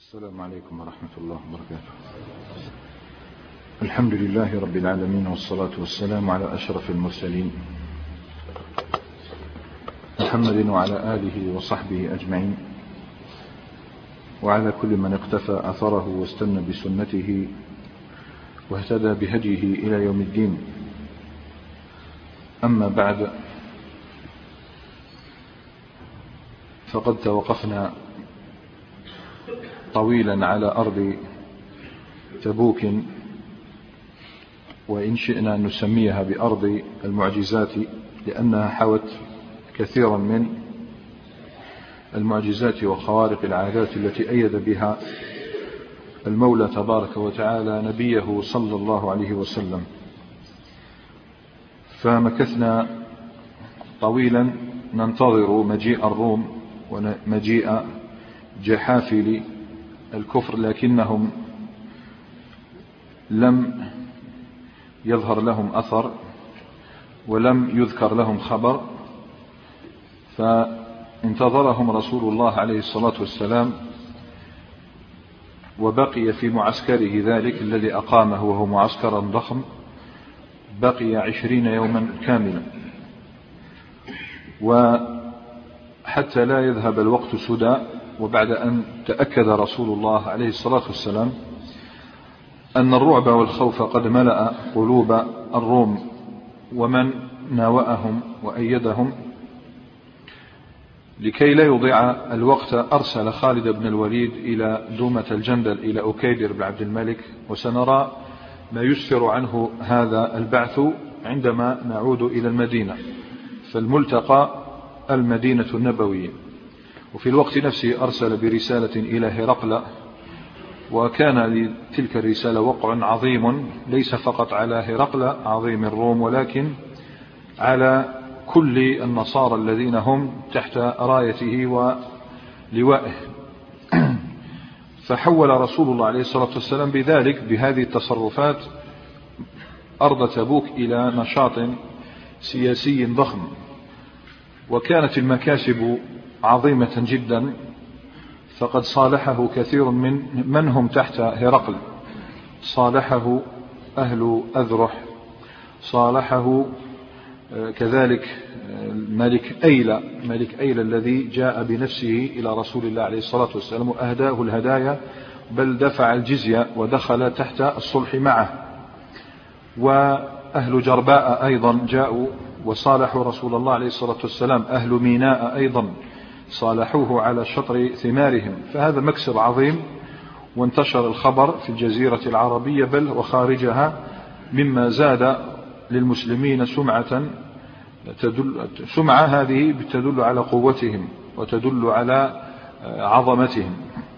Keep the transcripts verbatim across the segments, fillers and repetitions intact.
السلام عليكم ورحمة الله وبركاته. الحمد لله رب العالمين، والصلاة والسلام على أشرف المرسلين محمد وعلى آله وصحبه أجمعين، وعلى كل من اقتفى أثره واستنى بسنته واهتدى بهديه إلى يوم الدين. أما بعد، فقد توقفنا طويلا على أرض تبوك، وإن شئنا أن نسميها بأرض المعجزات، لأنها حوت كثيرا من المعجزات وخوارق العادات التي أيد بها المولى تبارك وتعالى نبيه صلى الله عليه وسلم. فمكثنا طويلا ننتظر مجيء الروم ومجيء جحافل الكفر، لكنهم لم يظهر لهم أثر ولم يذكر لهم خبر، فانتظرهم رسول الله عليه الصلاة والسلام، وبقي في معسكره ذلك الذي أقامه وهو معسكر ضخم، بقي عشرين يوما كاملا. وحتى لا يذهب الوقت سدى، وبعد أن تأكد رسول الله عليه الصلاة والسلام أن الرعب والخوف قد ملأ قلوب الروم ومن ناوأهم وأيدهم، لكي لا يضيع الوقت أرسل خالد بن الوليد إلى دومة الجندل إلى أكيدر بن عبد الملك، وسنرى ما يسفر عنه هذا البعث عندما نعود إلى المدينة. فالملتقى المدينة النبوية. وفي الوقت نفسه أرسل برسالة إلى هرقل، وكان لتلك الرسالة وقع عظيم، ليس فقط على هرقل عظيم الروم، ولكن على كل النصارى الذين هم تحت رايته ولوائه. فحول رسول الله عليه الصلاة والسلام بذلك بهذه التصرفات أرض تبوك إلى نشاط سياسي ضخم، وكانت المكاسب عظيمة جدا، فقد صالحه كثير من من هم تحت هرقل، صالحه أهل أذرح، صالحه كذلك ملك أيلة ملك أيلة الذي جاء بنفسه إلى رسول الله عليه الصلاة والسلام وأهداه الهدايا، بل دفع الجزية ودخل تحت الصلح معه. وأهل جرباء أيضا جاءوا وصالحوا رسول الله عليه الصلاة والسلام. أهل ميناء أيضا صالحوه على شطر ثمارهم. فهذا مكسب عظيم، وانتشر الخبر في الجزيرة العربية بل وخارجها، مما زاد للمسلمين سمعة تدل سمعة هذه تدل على قوتهم وتدل على عظمتهم.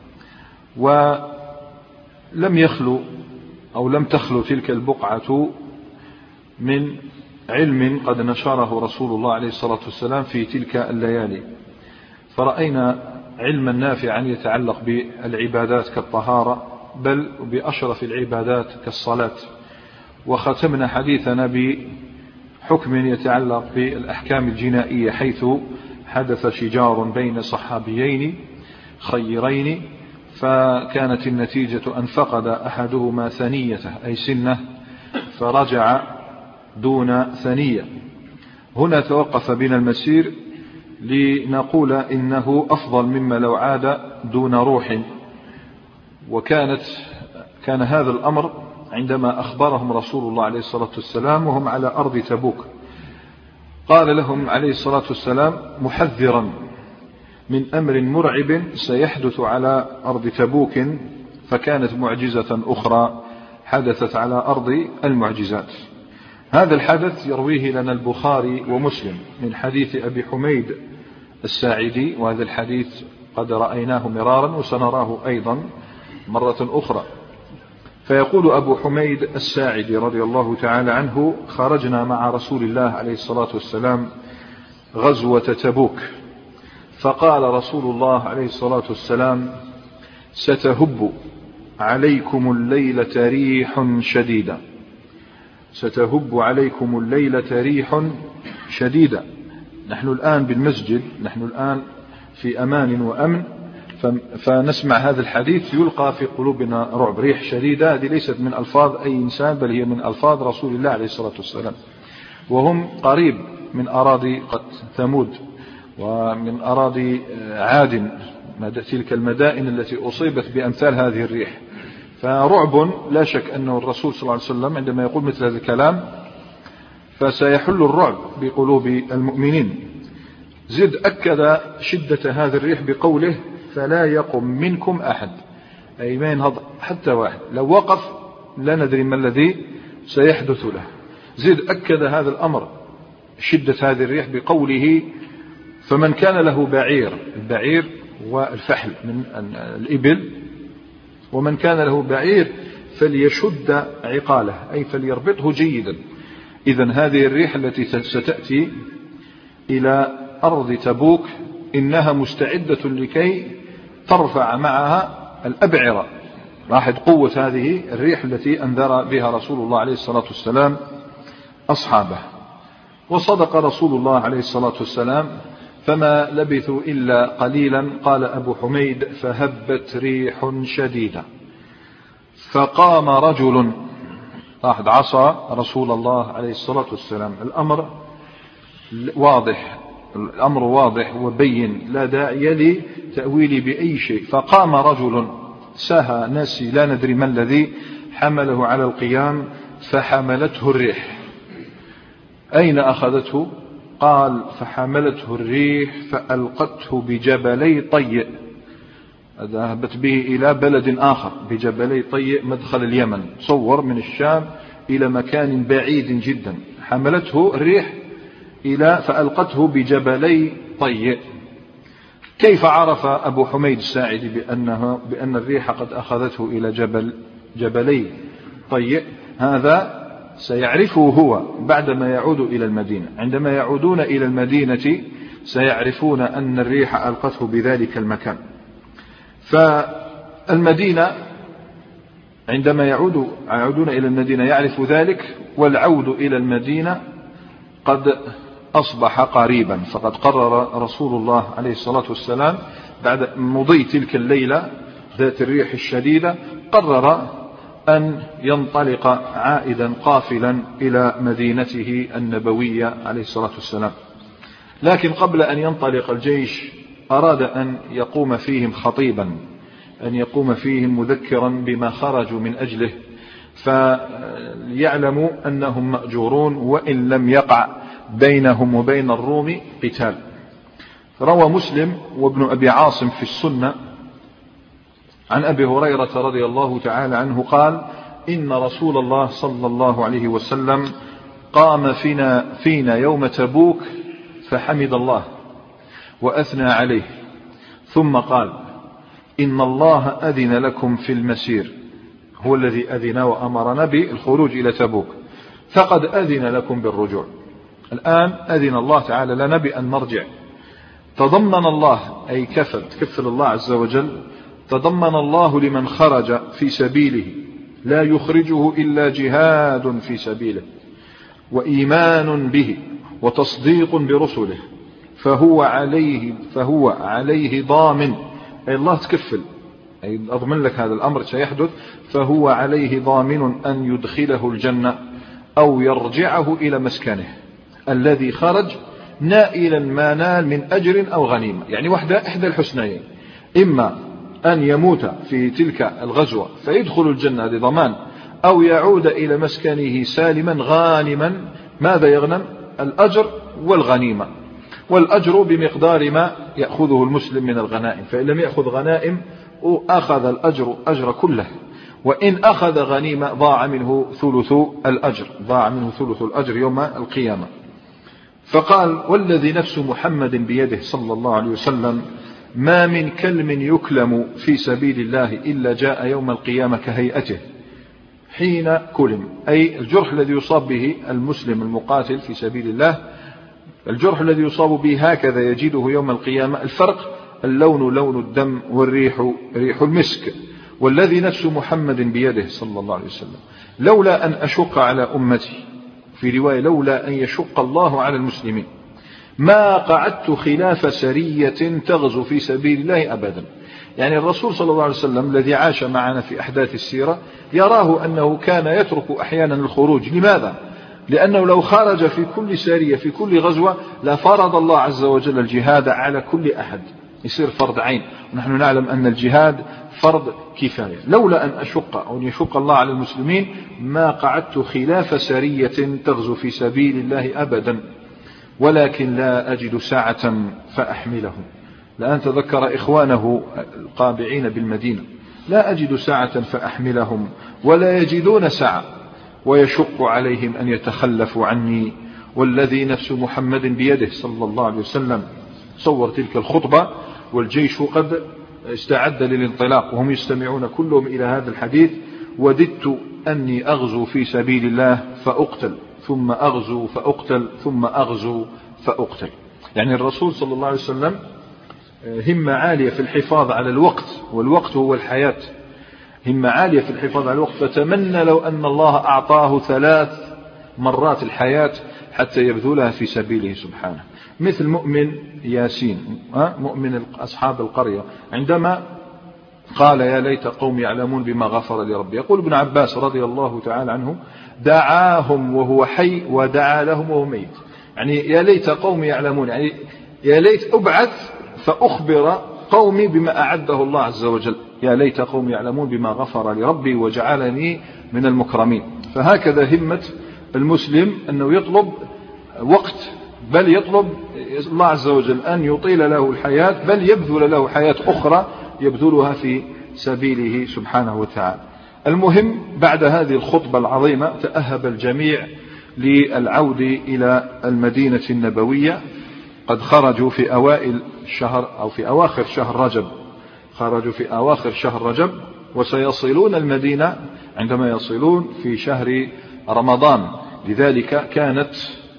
ولم يخلو أو لم تخلو تلك البقعة من علم قد نشره رسول الله عليه الصلاة والسلام في تلك الليالي. فرأينا علما نافعا يتعلق بالعبادات كالطهارة، بل بأشرف العبادات كالصلاة. وختمنا حديثنا بحكم يتعلق بالأحكام الجنائية، حيث حدث شجار بين صحابيين خيرين، فكانت النتيجة أن فقد أحدهما ثنيته أي سنة، فرجع دون ثنية. هنا توقف بنا المسير لنقول إنه أفضل مما لو عاد دون روح. وكانت كان هذا الأمر عندما أخبرهم رسول الله عليه الصلاة والسلام وهم على أرض تبوك. قال لهم عليه الصلاة والسلام محذرا من أمر مرعب سيحدث على أرض تبوك، فكانت معجزة أخرى حدثت على أرض المعجزات. هذا الحدث يرويه لنا البخاري ومسلم من حديث أبي حميد الساعدي، وهذا الحديث قد رأيناه مرارا وسنراه أيضا مرة أخرى. فيقول أبو حميد الساعدي رضي الله تعالى عنه: خرجنا مع رسول الله عليه الصلاة والسلام غزوة تبوك، فقال رسول الله عليه الصلاة والسلام: ستهب عليكم الليلة ريح شديدة ستهب عليكم الليلة ريح شديدة. نحن الآن بالمسجد، نحن الآن في أمان وأمن، فنسمع هذا الحديث يلقى في قلوبنا رعب. ريح شديدة هذه ليست من ألفاظ أي إنسان، بل هي من ألفاظ رسول الله عليه الصلاة والسلام. وهم قريب من أراضي ثمود ومن أراضي عاد، تلك المدائن التي أصيبت بأمثال هذه الريح. فرعب لا شك أنه الرسول صلى الله عليه وسلم عندما يقول مثل هذا الكلام فسيحل الرعب بقلوب المؤمنين. زد أكد شدة هذه الريح بقوله فلا يقم منكم أحد، أي ما ينهض حتى واحد، لو وقف لا ندري ما الذي سيحدث له. زد أكد هذا الأمر شدة هذه الريح بقوله فمن كان له بعير، البعير والفحل من الإبل، ومن كان له بعير فليشد عقاله، أي فليربطه جيدا. إذن هذه الريح التي ستأتي إلى أرض تبوك إنها مستعدة لكي ترفع معها الأبعرة، راحت قوة هذه الريح التي أنذر بها رسول الله عليه الصلاة والسلام أصحابه. وصدق رسول الله عليه الصلاة والسلام، فما لبثوا إلا قليلا. قال أبو حميد فهبت ريح شديدة فقام رجل، واحد عصى رسول الله عليه الصلاة والسلام. الأمر واضح، الأمر واضح وبين، لا داعي لتأويل بأي شيء. فقام رجل سهى ناسي لا ندري ما الذي حمله على القيام، فحملته الريح. أين أخذته؟ قال فحملته الريح فألقته بجبلي طيء، ذهبت به إلى بلد آخر بجبلي طيء مدخل اليمن، صور من الشام إلى مكان بعيد جدا. حملته الريح إلى فألقته بجبلي طيء. كيف عرف أبو حميد الساعدي بأنه بأن الريح قد أخذته إلى جبل جبلي طيء؟ هذا سيعرفه هو بعدما يعود إلى المدينة. عندما يعودون إلى المدينة سيعرفون أن الريح ألقته بذلك المكان. فالمدينة عندما يعود يعودون إلى المدينة يعرف ذلك، والعود إلى المدينة قد أصبح قريبا. فقد قرر رسول الله عليه الصلاة والسلام بعد مضي تلك الليلة ذات الريح الشديدة، قرر أن ينطلق عائدا قافلا إلى مدينته النبوية عليه الصلاة والسلام. لكن قبل أن ينطلق الجيش أراد أن يقوم فيهم خطيبا، أن يقوم فيهم مذكرا بما خرجوا من أجله، فيعلموا أنهم مأجورون وإن لم يقع بينهم وبين الروم قتال. روى مسلم وابن أبي عاصم في السنة عن أبي هريرة رضي الله تعالى عنه قال إن رسول الله صلى الله عليه وسلم قام فينا, فينا يوم تبوك فحمد الله وأثنى عليه، ثم قال إن الله أذن لكم في المسير، هو الذي أذن وأمرنا بالخروج إلى تبوك، فقد أذن لكم بالرجوع. الآن أذن الله تعالى لنا بأن نرجع. تضمن الله أي كفل كفل الله عز وجل، تضمن الله لمن خرج في سبيله لا يخرجه إلا جهاد في سبيله وإيمان به وتصديق برسله، فهو عليه فهو عليه ضامن، أي الله تكفل، أي أضمن لك هذا الأمر سيحدث، فهو عليه ضامن أن يدخله الجنة أو يرجعه إلى مسكنه الذي خرج نائلا ما نال من أجر أو غنيمة. يعني واحدة إحدى الحسنيين، إما أن يموت في تلك الغزوة فيدخل الجنة بضمان، أو يعود إلى مسكنه سالما غانما. ماذا يغنم؟ الأجر والغنيمة، والأجر بمقدار ما يأخذه المسلم من الغنائم، فإن لم يأخذ غنائم أخذ الأجر أجر كله، وإن أخذ غنيمة ضاع منه ثلث الأجر، ضاع منه ثلث الأجر يوم القيامة. فقال والذي نفس محمد بيده صلى الله عليه وسلم ما من كلم يكلم في سبيل الله إلا جاء يوم القيامة كهيئته حين كلم، أي الجرح الذي يصاب به المسلم المقاتل في سبيل الله، الجرح الذي يصاب به هكذا يجده يوم القيامة. الفرق اللون لون الدم والريح ريح المسك. والذي نفس محمد بيده صلى الله عليه وسلم لولا أن أشق على أمتي، في رواية لولا أن يشق الله على المسلمين، ما قعدت خلاف سرية تغزو في سبيل الله أبدا. يعني الرسول صلى الله عليه وسلم الذي عاش معنا في أحداث السيرة يراه أنه كان يترك أحيانا الخروج. لماذا؟ لأنه لو خرج في كل سارية في كل غزوة لفرض الله عز وجل الجهاد على كل أحد، يصير فرض عين. ونحن نعلم أن الجهاد فرض كفاية. لولا أن أشق أو أن يشق الله على المسلمين ما قعدت خلاف سارية تغزو في سبيل الله أبدا، ولكن لا أجد ساعة فأحملهم. لأن تذكر إخوانه القابعين بالمدينة: لا أجد ساعة فأحملهم ولا يجدون ساعة، ويشق عليهم أن يتخلفوا عني والذي نفس محمد بيده صلى الله عليه وسلم. صور تلك الخطبة والجيش قد استعد للانطلاق وهم يستمعون كلهم إلى هذا الحديث: وددت أني أغزو في سبيل الله فأقتل ثم أغزو فأقتل ثم أغزو فأقتل. يعني الرسول صلى الله عليه وسلم همة عالية في الحفاظ على الوقت، والوقت هو الحياة. همة عالية في الحفاظ على الوقت، فتمنى لو أن الله أعطاه ثلاث مرات الحياة حتى يبذلها في سبيله سبحانه. مثل مؤمن ياسين، مؤمن أصحاب القرية، عندما قال: يا ليت قوم يعلمون بما غفر لربي. يقول ابن عباس رضي الله تعالى عنه: دعاهم وهو حي ودعا لهم وهو ميت. يعني يا ليت قوم يعلمون، يعني يا ليت أبعث فأخبر قومي بما أعده الله عز وجل. يا ليت قوم يعلمون بما غفر لربي وجعلني من المكرمين. فهكذا همة المسلم أنه يطلب وقت، بل يطلب الله عز وجل أن يطيل له الحياة، بل يبذل له حياة أخرى يبذلها في سبيله سبحانه وتعالى. المهم بعد هذه الخطبة العظيمة تأهب الجميع للعود إلى المدينة النبوية. قد خرجوا في أوائل الشهر أو في أواخر شهر رجب، خرجوا في أواخر شهر رجب، وسيصلون المدينة عندما يصلون في شهر رمضان. لذلك كانت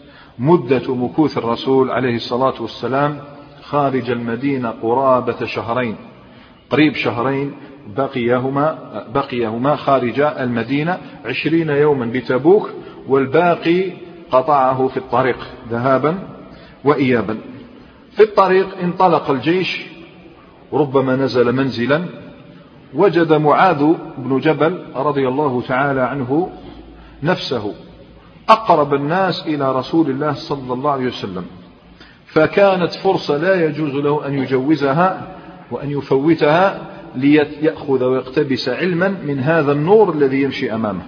مدة مكوث الرسول عليه الصلاة والسلام خارج المدينة قرابة شهرين، قريب شهرين بقيهما, بقيهما خارج المدينة، عشرين يوما بتبوك، والباقي قطعه في الطريق ذهابا وإيابا. في الطريق انطلق الجيش، ربما نزل منزلا، وجد معاذ بن جبل رضي الله تعالى عنه نفسه أقرب الناس إلى رسول الله صلى الله عليه وسلم، فكانت فرصة لا يجوز له أن يجوزها وأن يفوتها ليأخذ ويقتبس علما من هذا النور الذي يمشي أمامه.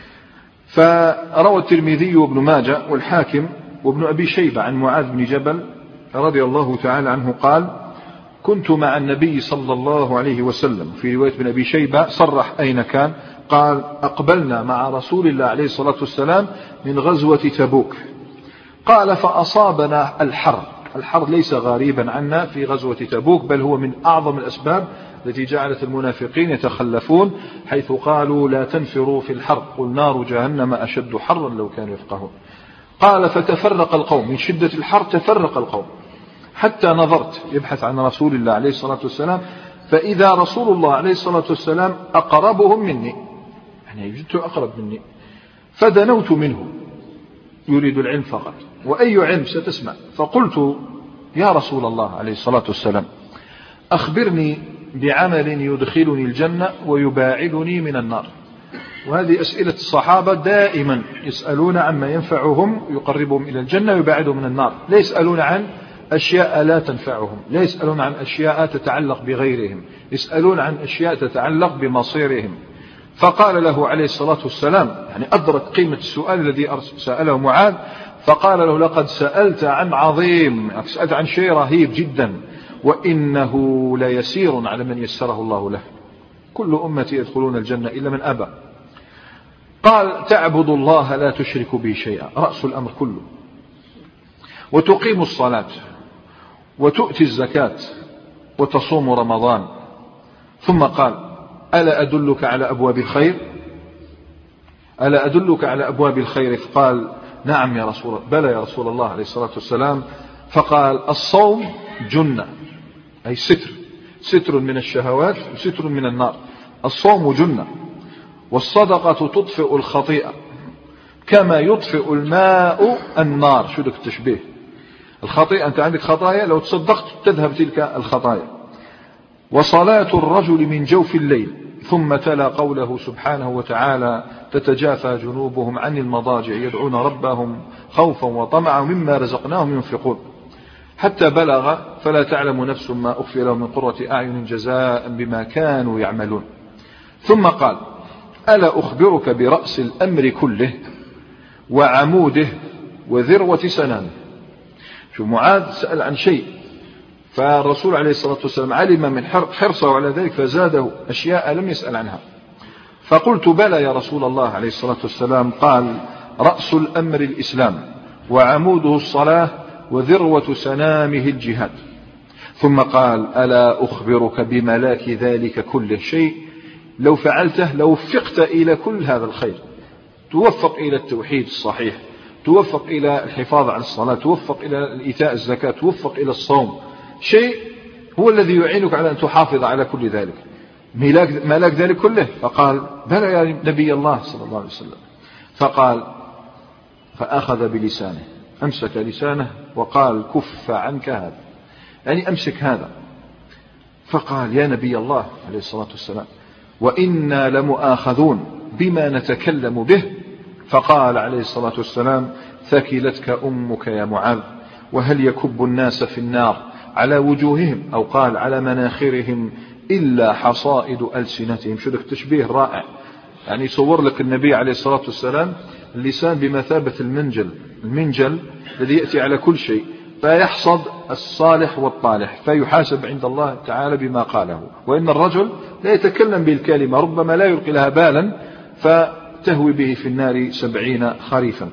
فروى الترمذي وابن ماجه والحاكم وابن أبي شيبة عن معاذ بن جبل رضي الله تعالى عنه قال: كنت مع النبي صلى الله عليه وسلم. في رواية ابن أبي شيبة صرح أين كان، قال: أقبلنا مع رسول الله عليه الصلاة والسلام من غزوة تبوك. قال: فأصابنا الحر. الحر ليس غريبا عنا في غزوة تبوك، بل هو من أعظم الأسباب التي جعلت المنافقين يتخلفون، حيث قالوا: لا تنفروا في الحر، قل نار جهنم أشد حرا لو كانوا يفقهون. قال: فتفرق القوم، من شدة الحر تفرق القوم، حتى نظرت يبحث عن رسول الله عليه الصلاة والسلام، فإذا رسول الله عليه الصلاة والسلام أقربهم مني، يعني جدته أقرب مني، فدنوت منه، يريد العلم فقط، وأي علم ستسمع. فقلت: يا رسول الله عليه الصلاة والسلام، أخبرني بعمل يدخلني الجنة ويباعدني من النار. وهذه أسئلة الصحابة دائما، يسألون عما ينفعهم يقربهم إلى الجنة ويباعدهم من النار، لا يسألون عن أشياء لا تنفعهم، لا يسألون عن أشياء تتعلق بغيرهم، يسألون عن أشياء تتعلق بمصيرهم. فقال له عليه الصلاة والسلام، يعني أدرك قيمة السؤال الذي سأله معاذ، فقال له: لقد سألت عن عظيم، سألت عن شيء رهيب جدا، وإنه ليسير على من يسره الله له، كل أمتي يدخلون الجنة إلا من أبى. قال: تعبد الله لا تشرك به شيئا، رأس الأمر كله، وتقيم الصلاة، وتؤتي الزكاة، وتصوم رمضان. ثم قال: ألا أدلك على أبواب الخير؟ ألا أدلك على أبواب الخير؟ فقال: نعم يا رسول الله، بلى يا رسول الله عليه الصلاة والسلام. فقال: الصوم جنة، أي ستر، ستر من الشهوات وستر من النار. الصوم جنة. والصدقة تطفئ الخطيئة كما يطفئ الماء النار. شو لك التشبيه؟ الخطيئة، أنت عندك خطايا، لو تصدقت تذهب تلك الخطايا. وصلاة الرجل من جوف الليل. ثم تلا قوله سبحانه وتعالى تتجافى جنوبهم عن المضاجع يدعون ربهم خوفا وطمعا مما رزقناهم ينفقون، حتى بلغ فلا تعلم نفس ما أخفي لهم من قرة أعين جزاء بما كانوا يعملون. ثم قال ألا أخبرك برأس الأمر كله وعموده وذروة سنامه. شوف، معاذ سأل عن شيء، فالرسول عليه الصلاة والسلام علم من حرصه على ذلك فزاده أشياء لم يسأل عنها. فقلت بلى يا رسول الله عليه الصلاة والسلام. قال رأس الأمر الإسلام وعموده الصلاة وذروة سنامه الجهاد. ثم قال ألا أخبرك بملاك ذلك كله شيء لو فعلته لو وفقت إلى كل هذا الخير، توفق إلى التوحيد الصحيح، توفق إلى الحفاظ على الصلاة، توفق إلى إيتاء الزكاة، توفق إلى الصوم، شيء هو الذي يعينك على أن تحافظ على كل ذلك، ملاك ذلك كله. فقال بلى يا نبي الله صلى الله عليه وسلم. فقال فأخذ بلسانه، أمسك لسانه وقال كف عنك هذا، يعني أمسك هذا. فقال يا نبي الله عليه الصلاة والسلام وإنا لمؤاخذون بما نتكلم به. فقال عليه الصلاة والسلام ثكلتك أمك يا معاذ، وهل يكب الناس في النار على وجوههم أو قال على مناخرهم إلا حصائد ألسنتهم. شو ذلك تشبيه رائع، يعني يصور لك النبي عليه الصلاة والسلام اللسان بمثابة المنجل، المنجل الذي يأتي على كل شيء فيحصد الصالح والطالح فيحاسب عند الله تعالى بما قاله. وإن الرجل لا يتكلم بالكلمة ربما لا يلقي لها بالا فتهوي به في النار سبعين خريفا.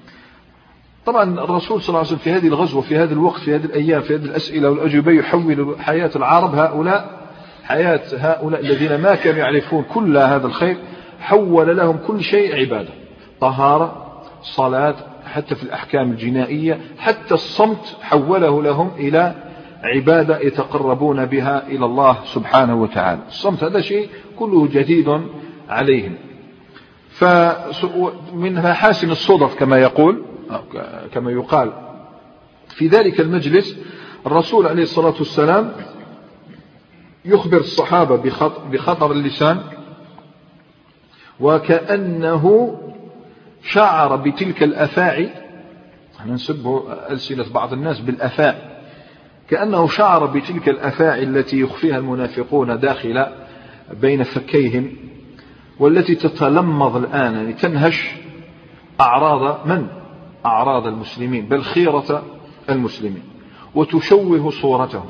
طبعا الرسول صلى الله عليه وسلم في هذه الغزوة في هذا الوقت في هذه الأيام في هذه الأسئلة والأجوبة يحول حياة العرب هؤلاء، حياة هؤلاء الذين ما كانوا يعرفون كل هذا الخير، حول لهم كل شيء عبادة، طهارة، صلاة، حتى في الأحكام الجنائية، حتى الصمت حوله لهم إلى عبادة يتقربون بها إلى الله سبحانه وتعالى. الصمت هذا شيء كله جديد عليهم. فمن محاسن الصدف كما يقول كما يقال في ذلك المجلس الرسول عليه الصلاة والسلام يخبر الصحابة بخطر اللسان، وكأنه شعر بتلك الأفاعي، ننسبه ألسنة بعض الناس بالأفاء، كأنه شعر بتلك الأفاعي التي يخفيها المنافقون داخل بين فكيهم، والتي تتلمض الآن، يعني تنهش أعراض من؟ أعراض المسلمين، بل خيرة المسلمين، وتشوه صورتهم.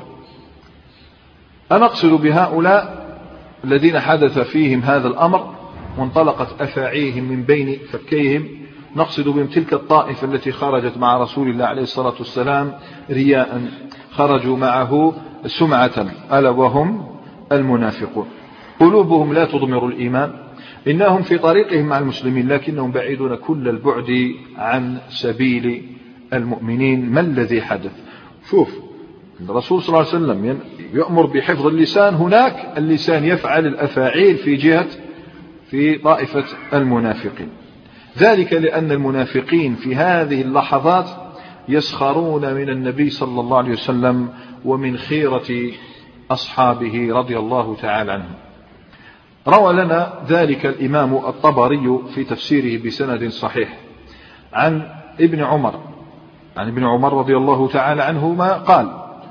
أنا أقصد بهؤلاء الذين حدث فيهم هذا الأمر وانطلقت أفاعيهم من بين فكيهم، نقصد بهم تلك الطائفة التي خرجت مع رسول الله عليه الصلاة والسلام رياء، خرجوا معه سمعة، ألا وهم المنافقون. قلوبهم لا تضمر الإيمان، إنهم في طريقهم مع المسلمين لكنهم بعيدون كل البعد عن سبيل المؤمنين. ما الذي حدث؟ شوف، الرسول صلى الله عليه وسلم يأمر بحفظ اللسان، هناك اللسان يفعل الأفاعيل في جهة في طائفة المنافقين. ذلك لأن المنافقين في هذه اللحظات يسخرون من النبي صلى الله عليه وسلم ومن خيرة أصحابه رضي الله تعالى عنهم. روى لنا ذلك الإمام الطبري في تفسيره بسند صحيح عن ابن عمر عن ابن عمر رضي الله تعالى عنهما قال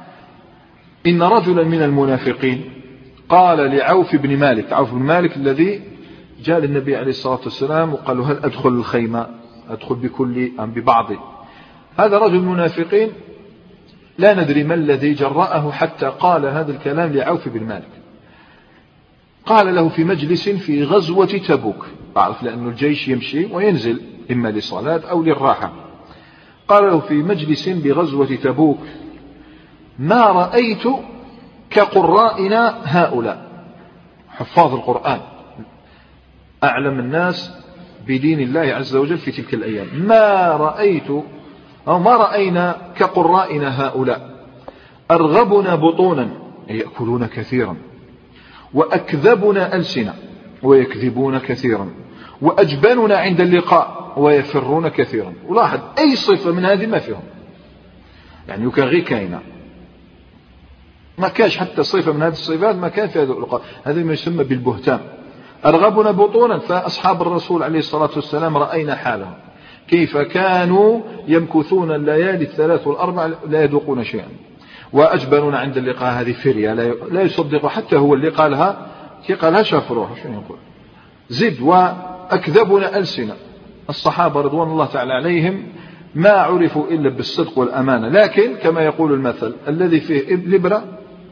إن رجلا من المنافقين قال لعوف بن مالك، عوف بن مالك الذي جاء للنبي عليه الصلاة والسلام وقال له هل أدخل الخيمة، أدخل بكل أم ببعض؟ هذا رجل المنافقين لا ندري ما الذي جرأه حتى قال هذا الكلام لعوف بن مالك. قال له في مجلس في غزوة تبوك، أعرف لأن الجيش يمشي وينزل إما للصلاة أو للراحة. قال له في مجلس بغزوة تبوك ما رأيت كقرائنا هؤلاء، حفاظ القرآن، أعلم الناس بدين الله عز وجل في تلك الأيام، ما رأيت أو ما رأينا كقرائنا هؤلاء، أرغبنا بطونا يأكلون كثيرا، وأكذبنا ألسنا ويكذبون كثيرا، وأجبننا عند اللقاء ويفرون كثيرا. ولاحظ أي صفة من هذه ما فيهم، يعني يكغي كاينة. ما كانش حتى صفة من هذه الصفات ما كان في هذا اللقاء. هذا ما يسمى بالبهتان. أرغبنا بطونا. فأصحاب الرسول عليه الصلاة والسلام رأينا حالهم كيف كانوا يمكثون الليالي الثلاث والأربع لا يذوقون شيئا. وأجبنون عند اللقاء هذه فرية لا يصدق حتى هو اللي قالها كي قالها شاف روحه شو يقول. زد وأكذبنا ألسنة. الصحابة رضوان الله تعالى عليهم ما عرفوا إلا بالصدق والأمانة، لكن كما يقول المثل الذي فيه الإبرة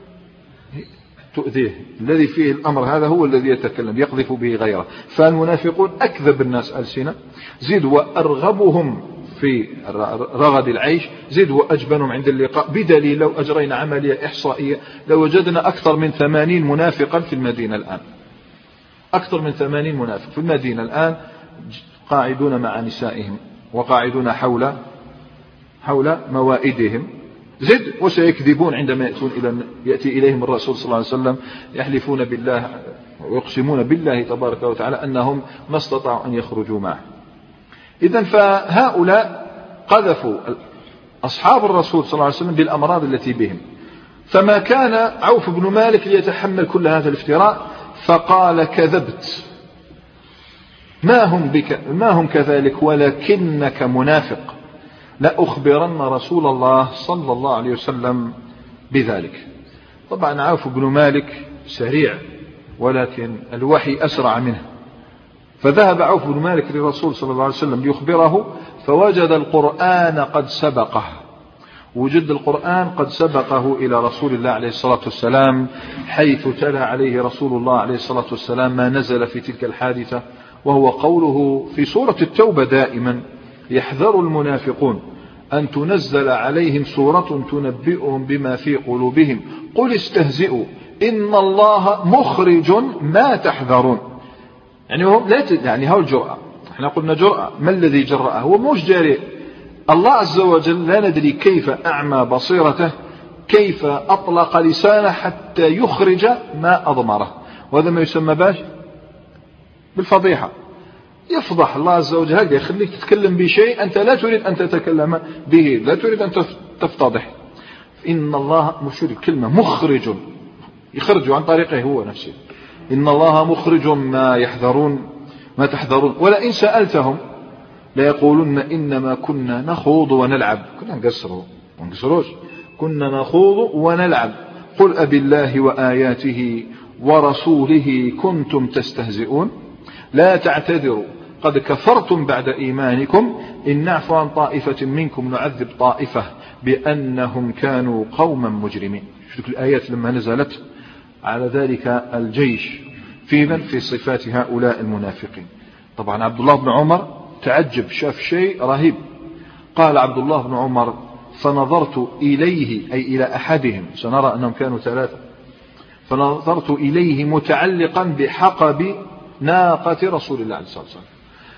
تؤذيه، الذي فيه الأمر هذا هو الذي يتكلم يقذف به غيره. فالمنافقون أكذب الناس ألسنة. زد وأرغبهم في رغد العيش. زد وأجبنهم عند اللقاء. بدليل لو أجرينا عملية إحصائية لو وجدنا أكثر من ثمانين منافقا في المدينة الآن. أكثر من ثمانين منافق في المدينة الآن قاعدون مع نسائهم وقاعدون حول حول موائدهم. زد وسيكذبون عندما يأتون إلى يأتي إليهم الرسول صلى الله عليه وسلم يحلفون بالله ويقسمون بالله تبارك وتعالى أنهم ما استطاعوا أن يخرجوا معه. إذن فهؤلاء قذفوا أصحاب الرسول صلى الله عليه وسلم بالأمراض التي بهم. فما كان عوف بن مالك ليتحمل كل هذا الافتراء فقال كذبت ما هم بك ما هم كذلك ولكنك منافق لأخبرن رسول الله صلى الله عليه وسلم بذلك. طبعا عوف بن مالك سريع ولكن الوحي أسرع منه. فذهب عوف بن مالك للرسول صلى الله عليه وسلم ليخبره فوجد القرآن قد سبقه. وجد القرآن قد سبقه إلى رسول الله عليه الصلاة والسلام حيث تلا عليه رسول الله عليه الصلاة والسلام ما نزل في تلك الحادثة، وهو قوله في سورة التوبة دائما يحذر المنافقون أن تنزل عليهم سورة تنبئهم بما في قلوبهم قل استهزئوا إن الله مخرج ما تحذرون. يعني هو لا يعني هو الجرأة. احنا قلنا جرأة. ما الذي جرأه؟ هو موش جارئ. الله عز وجل لا ندري كيف أعمى بصيرته كيف أطلق لسانه حتى يخرج ما أضمره. وهذا ما يسمى باش بالفضيحة. يفضح الله عز وجل هذا يخليك تتكلم بشيء أنت لا تريد أن تتكلم به لا تريد أن تفتضح. إن الله مشرك كلمة مخرج يخرج عن طريقه هو نفسه. إن الله مخرج ما يحذرون ما تحذرون. ولئن سألتهم لا يقولون إنما كنا نخوض ونلعب. كنا نقصروا ونقصروش كنا نخوض ونلعب. قل أبي الله وآياته ورسوله كنتم تستهزئون لا تعتذروا قد كفرتم بعد إيمانكم إن نعفو عن طائفة منكم نعذب طائفة بأنهم كانوا قوما مجرمين. شوف الآيات لما نزلت على ذلك الجيش في من في صفات هؤلاء المنافقين. طبعا عبد الله بن عمر تعجب شاف شيء رهيب. قال عبد الله بن عمر فنظرت إليه أي إلى أحدهم سنرى أنهم كانوا ثلاثة فنظرت إليه متعلقا بحقب ناقة رسول الله عليه الصلاة والسلام.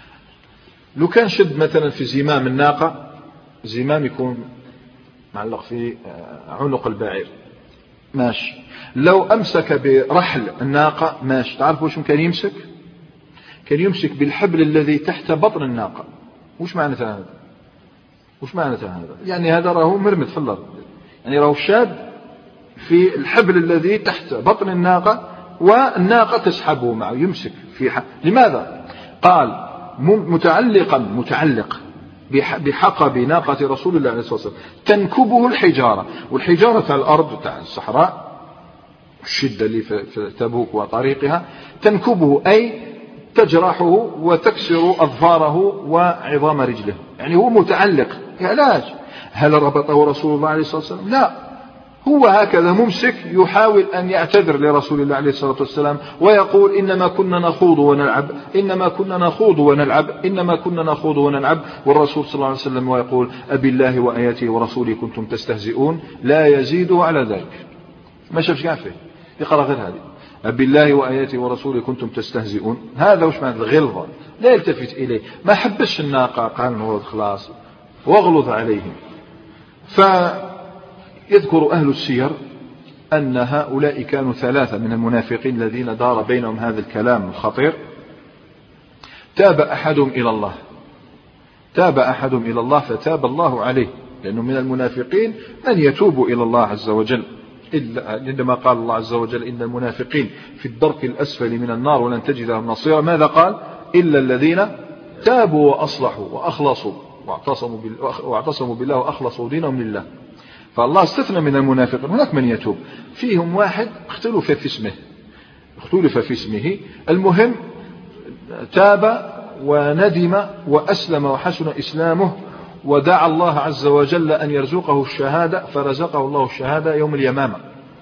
لو كان شد مثلا في زمام الناقة زمام يكون معلق في عنق البعير ماشي. لو أمسك برحل الناقة ماشي. تعرف وش كان يمسك؟ كان يمسك بالحبل الذي تحت بطن الناقة. وش معنى هذا؟ وش معنى هذا؟ يعني هذا راه مرمد في الأرض يعني راه شاد في الحبل الذي تحت بطن الناقة والناقة تسحبه معه يمسك في حق. لماذا؟ قال متعلقا متعلق بحقب ناقة رسول الله عليه الصلاة والسلام تنكبه الحجارة. والحجارة على الأرض تاع الصحراء الشدة اللي في تبوك وطريقها تنكبه أي تجرحه وتكسر أظفاره وعظام رجله. يعني هو متعلق. علاج هل ربطه رسول الله عليه الصلاة والسلام؟ لا. هو هكذا ممسك يحاول أن يعتذر لرسول الله عليه الصلاة والسلام ويقول إنما كنا نخوض ونلعب إنما كنا نخوض ونلعب إنما كنا نخوض ونلعب. والرسول صلى الله عليه وسلم ويقول أبي الله وآياته ورسوله كنتم تستهزئون لا يزيده على ذلك. ما شافش كاع فيه يقرأ غير هذه أبي الله وآياته ورسوله كنتم تستهزئون. هذا وش معنى الغلظة لا يلتفت إليه. ما حبش الناقة قال نوض خلاص واغلظ عليهم. فيذكر أهل السير أن هؤلاء كانوا ثلاثة من المنافقين الذين دار بينهم هذا الكلام الخطير. تاب أحدهم إلى الله تاب أحدهم إلى الله فتاب الله عليه لأنه من المنافقين من يتوب إلى الله عز وجل إلا عندما قال الله عز وجل إن المنافقين في الدرك الأسفل من النار ولن تجد لهم نصيرا، ماذا قال؟ إلا الذين تابوا وأصلحوا وأخلصوا واعتصموا, واعتصموا بالله وأخلصوا دينهم لله. فالله استثنى من المنافقين. هناك من يتوب فيهم واحد اختلف في اسمه اختلف في اسمه المهم تاب وندم وأسلم وحسن إسلامه ودعا الله عز وجل أن يرزقه الشهادة، فرزقه الله الشهادة يوم اليمامة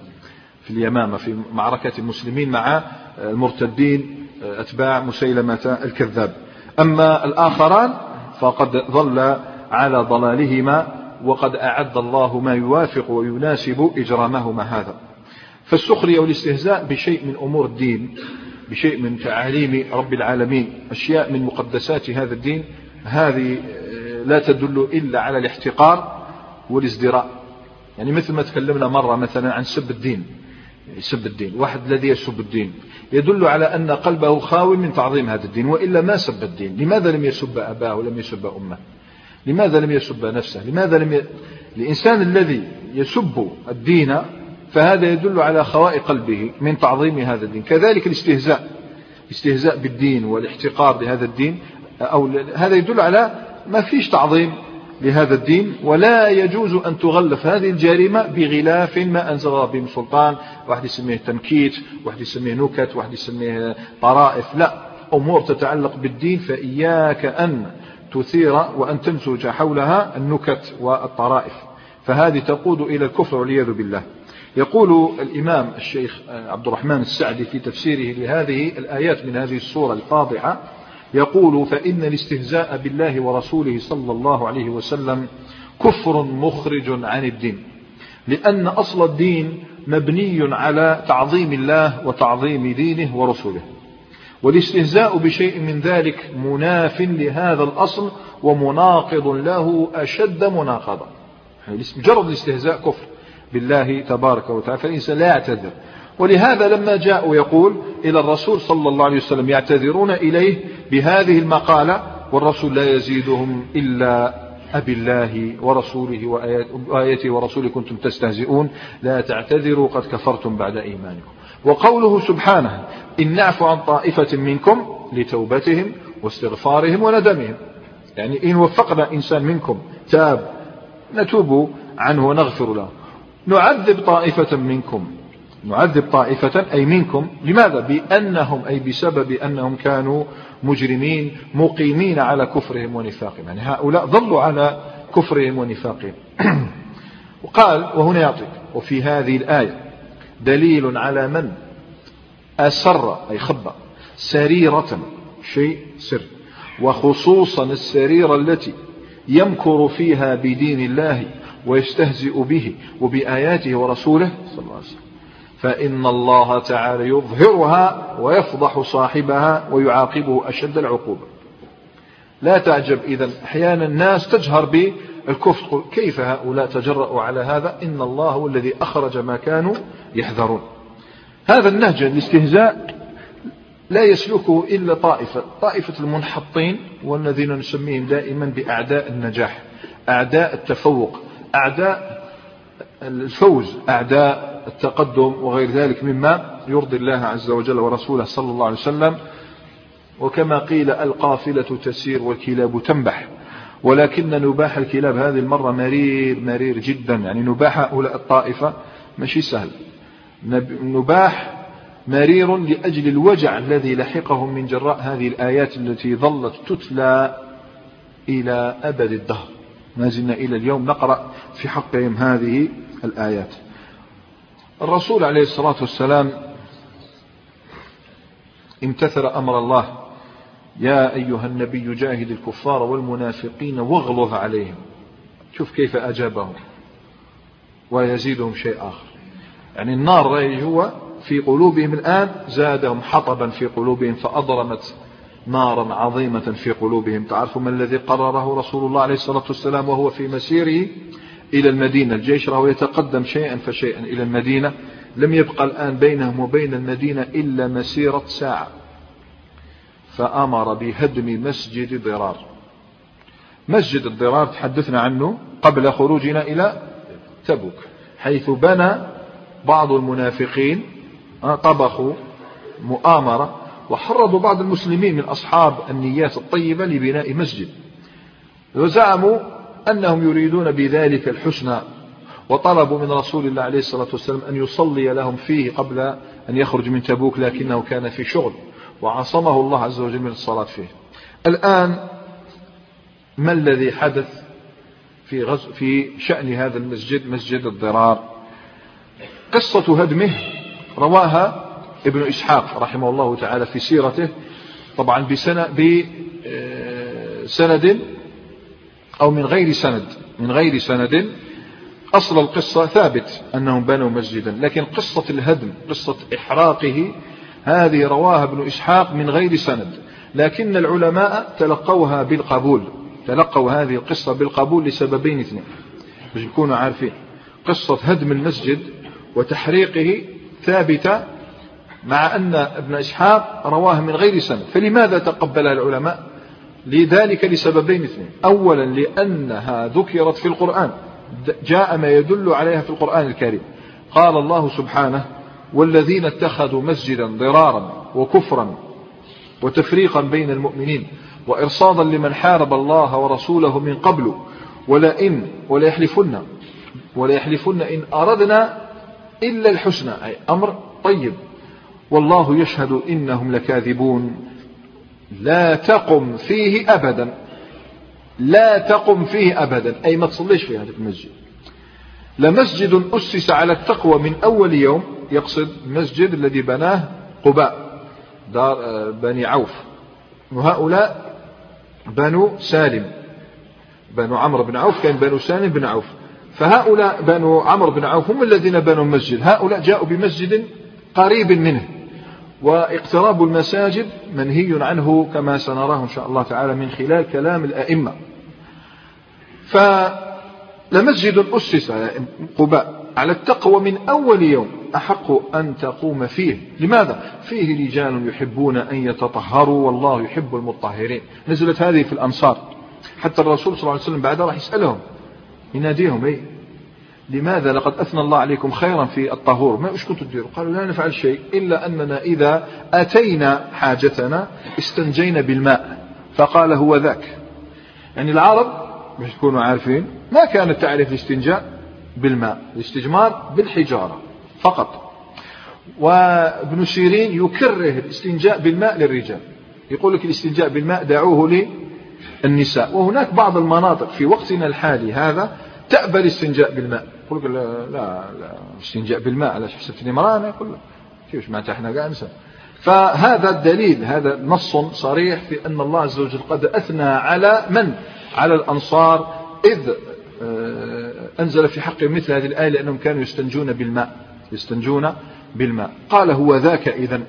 في اليمامة في معركة المسلمين مع المرتدين أتباع مسيلمة الكذاب. أما الآخران فقد ظل على ضلالهما وقد أعد الله ما يوافق ويناسب إجرامهما هذا. فالسخرية والاستهزاء بشيء من أمور الدين، بشيء من تعاليم رب العالمين، أشياء من مقدسات هذا الدين، هذه لا تدل إلا على الاحتقار والازدراء. يعني مثل ما تكلمنا مرة مثلا عن سب الدين، يسب الدين، واحد الذي يسب الدين يدل على أن قلبه خاوي من تعظيم هذا الدين، وإلا ما سب الدين. لماذا لم يسب أباه ولم يسب أمه؟ لماذا لم يسب نفسه؟ لماذا لم ي... الإنسان الذي يسب الدين فهذا يدل على خواء قلبه من تعظيم هذا الدين. كذلك الاستهزاء، الاستهزاء بالدين والاحتقار لهذا الدين، أو هذا يدل على ما فيش تعظيم لهذا الدين، ولا يجوز أن تغلف هذه الجريمة بغلاف ما أنزل الله به من سلطان. واحد يسميه تنكيت، واحد يسميه نكت، واحد يسميه طرائف. لا، أمور تتعلق بالدين فإياك أن تثير وأن تنسج حولها النكت والطرائف، فهذه تقود إلى الكفر والعياذ بالله. يقول الإمام الشيخ عبد الرحمن السعدي في تفسيره لهذه الآيات من هذه السورة الفاضحة، يقول فإن الاستهزاء بالله ورسوله صلى الله عليه وسلم كفر مخرج عن الدين، لأن أصل الدين مبني على تعظيم الله وتعظيم دينه ورسوله، والاستهزاء بشيء من ذلك مناف لهذا الأصل ومناقض له أشد مناقضة. مجرد الاستهزاء كفر بالله تبارك وتعالى، فالإنسان لا يعتذر. ولهذا لما جاءوا يقول إلى الرسول صلى الله عليه وسلم يعتذرون إليه بهذه المقالة، والرسول لا يزيدهم إلا أبي الله ورسوله وآياته ورسوله كنتم تستهزئون لا تعتذروا قد كفرتم بعد إيمانكم. وقوله سبحانه إن نعفو عن طائفة منكم لتوبتهم واستغفارهم وندمهم، يعني إن وفقنا إنسان منكم تاب نتوب عنه ونغفر له. نعذب طائفة منكم، نعذب طائفة أي منكم، لماذا؟ بأنهم أي بسبب أنهم كانوا مجرمين مقيمين على كفرهم ونفاقهم، يعني هؤلاء ظلوا على كفرهم ونفاقهم. وقال وهنا يعطيك وفي هذه الآية دليل على من أسر أي خبأ سريرة شيء سر، وخصوصا السريرة التي يمكر فيها بدين الله ويستهزئ به وبآياته ورسوله صلى الله عليه وسلم، فإن الله تعالى يظهرها ويفضح صاحبها ويعاقبه أشد العقوبة. لا تعجب إذا أحيانا الناس تجهر بالكفر، كيف هؤلاء تجرؤوا على هذا؟ إن الله هو الذي أخرج ما كانوا يحذرون. هذا النهج الاستهزاء لا يسلكه إلا طائفة طائفة المنحطين، والذين نسميهم دائما بأعداء النجاح، أعداء التفوق، أعداء الفوز، أعداء التقدم وغير ذلك مما يرضي الله عز وجل ورسوله صلى الله عليه وسلم. وكما قيل القافلة تسير والكلاب تنبح، ولكن نباح الكلاب هذه المرة مرير مرير جدا. يعني نباح هؤلاء الطائفة ماشي سهل، نباح مرير لأجل الوجع الذي لحقهم من جراء هذه الآيات التي ظلت تتلى إلى أبد الدهر، ما زلنا إلى اليوم نقرأ في حقهم هذه الآيات. الرسول عليه الصلاة والسلام امتثل أمر الله يا أيها النبي جاهد الكفار والمنافقين واغلظ عليهم. شوف كيف أجابهم، ويزيدهم شيء آخر. يعني النار هو في قلوبهم الآن زادهم حطبا في قلوبهم فأضرمت نارا عظيمة في قلوبهم. تعرفوا ما الذي قرره رسول الله عليه الصلاة والسلام وهو في مسيره إلى المدينة؟ الجيش راه يتقدم شيئا فشيئا إلى المدينة، لم يبقى الآن بينهم وبين المدينة إلا مسيرة ساعة، فأمر بهدم مسجد ضرار. مسجد الضرار تحدثنا عنه قبل خروجنا إلى تبوك، حيث بنى بعض المنافقين طبخوا مؤامرة وحرضوا بعض المسلمين من أصحاب النيات الطيبة لبناء مسجد، وزعموا أنهم يريدون بذلك الحسنى، وطلبوا من رسول الله عليه الصلاة والسلام أن يصلي لهم فيه قبل أن يخرج من تبوك، لكنه كان في شغل وعصمه الله عز وجل من الصلاة فيه. الآن ما الذي حدث في غزو في شأن هذا المسجد، مسجد الضرار؟ قصة هدمه رواها ابن إسحاق رحمه الله تعالى في سيرته، طبعا بسنة بسند أو من غير سند من غير سند أصل القصة ثابت أنهم بنوا مسجدا، لكن قصة الهدم، قصة إحراقه، هذه رواها ابن إسحاق من غير سند، لكن العلماء تلقوها بالقبول، تلقوا هذه القصة بالقبول لسببين اثنين باش نكونوا عارفين. قصة هدم المسجد وتحريقه ثابتة، مع أن ابن إسحاق رواها من غير سند. فلماذا تقبلها العلماء؟ لذلك لسببين اثنين. أولا لأنها ذكرت في القرآن، جاء ما يدل عليها في القرآن الكريم. قال الله سبحانه: والذين اتخذوا مسجدا ضرارا وكفرا وتفريقا بين المؤمنين وإرصادا لمن حارب الله ورسوله من قبل ولئن وليحلفن وليحلفن إن أردنا إلا الحسنى، أي أمر طيب، والله يشهد إنهم لكاذبون. لا تقم فيه أبدا، لا تقم فيه أبدا، أي ما تصليش في هذا المسجد. لمسجد أسس على التقوى من أول يوم، يقصد المسجد الذي بناه قباء دار بني عوف، وهؤلاء بنو سالم، بنو عمرو بن عوف كان بنو سالم بن عوف، فهؤلاء بنو عمرو بن عوف هم الذين بنوا المسجد. هؤلاء جاءوا بمسجد قريب منه، واقتراب المساجد منهي عنه كما سنراه إن شاء الله تعالى من خلال كلام الأئمة. فلمسجد أسس قباء على التقوى من أول يوم أحق أن تقوم فيه. لماذا؟ فيه رجال يحبون أن يتطهروا والله يحب المطهرين. نزلت هذه في الأنصار، حتى الرسول صلى الله عليه وسلم بعدها راح يسألهم يناديهم: ايه لماذا لقد أثنى الله عليكم خيرا في الطهور، ما إيش كنتوا تديروا؟ قالوا: لا نفعل شيء إلا أننا إذا أتينا حاجتنا استنجينا بالماء. فقال: هو ذاك. يعني العرب مش تكونوا عارفين ما كانت تعرف الاستنجاء بالماء، الاستجمار بالحجارة فقط. وابن سيرين يكره الاستنجاء بالماء للرجال، يقول لك الاستنجاء بالماء دعوه للنساء. وهناك بعض المناطق في وقتنا الحالي هذا تأبى الاستنجاء بالماء، يقول لك لا لا, لا استنجاء بالماء علاش حسبتني امرأة؟ أنا يقول لك كيفاش معناتها احنا قاعد نسأل. فهذا الدليل، هذا نص صريح في أن الله عز وجل قد أثنى على من؟ على الأنصار، إذ أنزل في حق مثل هذه الآية لأنهم كانوا يستنجون بالماء، يستنجون بالماء. قال: هو ذاك إذن.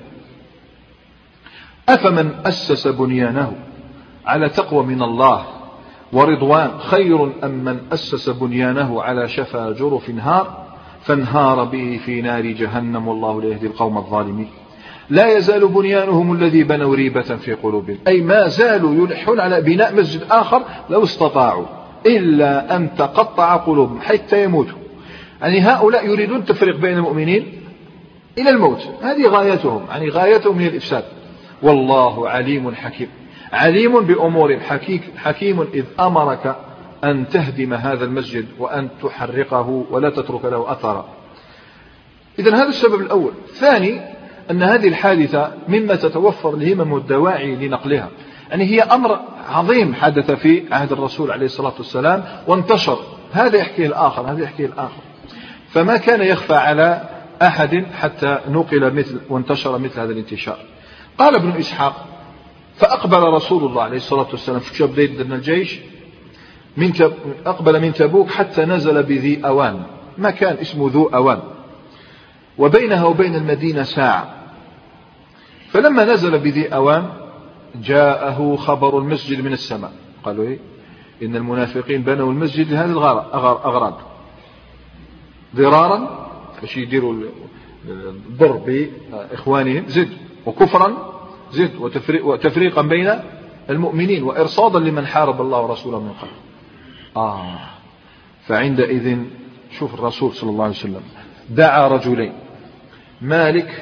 أفمن أسس بنيانه على تقوى من الله ورضوان خير أم من أسس بنيانه على شفا جرف نهار فانهار به في نار جهنم والله لا يهدي القوم الظالمين. لا يزال بنيانهم الذي بنوا ريبة في قلوبهم، أي ما زالوا يلحون على بناء مسجد آخر لو استطاعوا، إلا أن تقطع قلوبهم حتى يموتوا. يعني هؤلاء يريدون التفريق بين المؤمنين إلى الموت، هذه غايتهم، يعني غايتهم هي الإفساد. والله عليم حكيم، عليم بأمور حكيم إذ أمرك أن تهدم هذا المسجد وأن تحرقه ولا تترك له أثرا. إذن هذا السبب الأول. ثاني، أن هذه الحادثة مما تتوفر الهمم والدواعي لنقلها، يعني هي أمر عظيم حدث في عهد الرسول عليه الصلاة والسلام وانتشر، هذا يحكي الآخر، هذا يحكي الآخر، فما كان يخفى على أحد حتى نقل مثل وانتشر مثل هذا الانتشار. قال ابن إسحاق: فأقبل رسول الله عليه الصلاة والسلام في شاب من الجيش من تب... أقبل من تبوك حتى نزل بذي أوان، مكان اسمه ذو أوان، وبينها وبين المدينة ساعة. فلما نزل بذي أوان جاءه خبر المسجد من السماء. قالوا: إيه؟ إن المنافقين بنوا المسجد لهذه الأغراض، ضرارا باش يديروا الضر بإخوانهم، زد، وكفرا زد، وتفريق وتفريقا بين المؤمنين، وإرصادا لمن حارب الله ورسوله من قبل. آه فعندئذ شوف الرسول صلى الله عليه وسلم دعا رجلين، مالك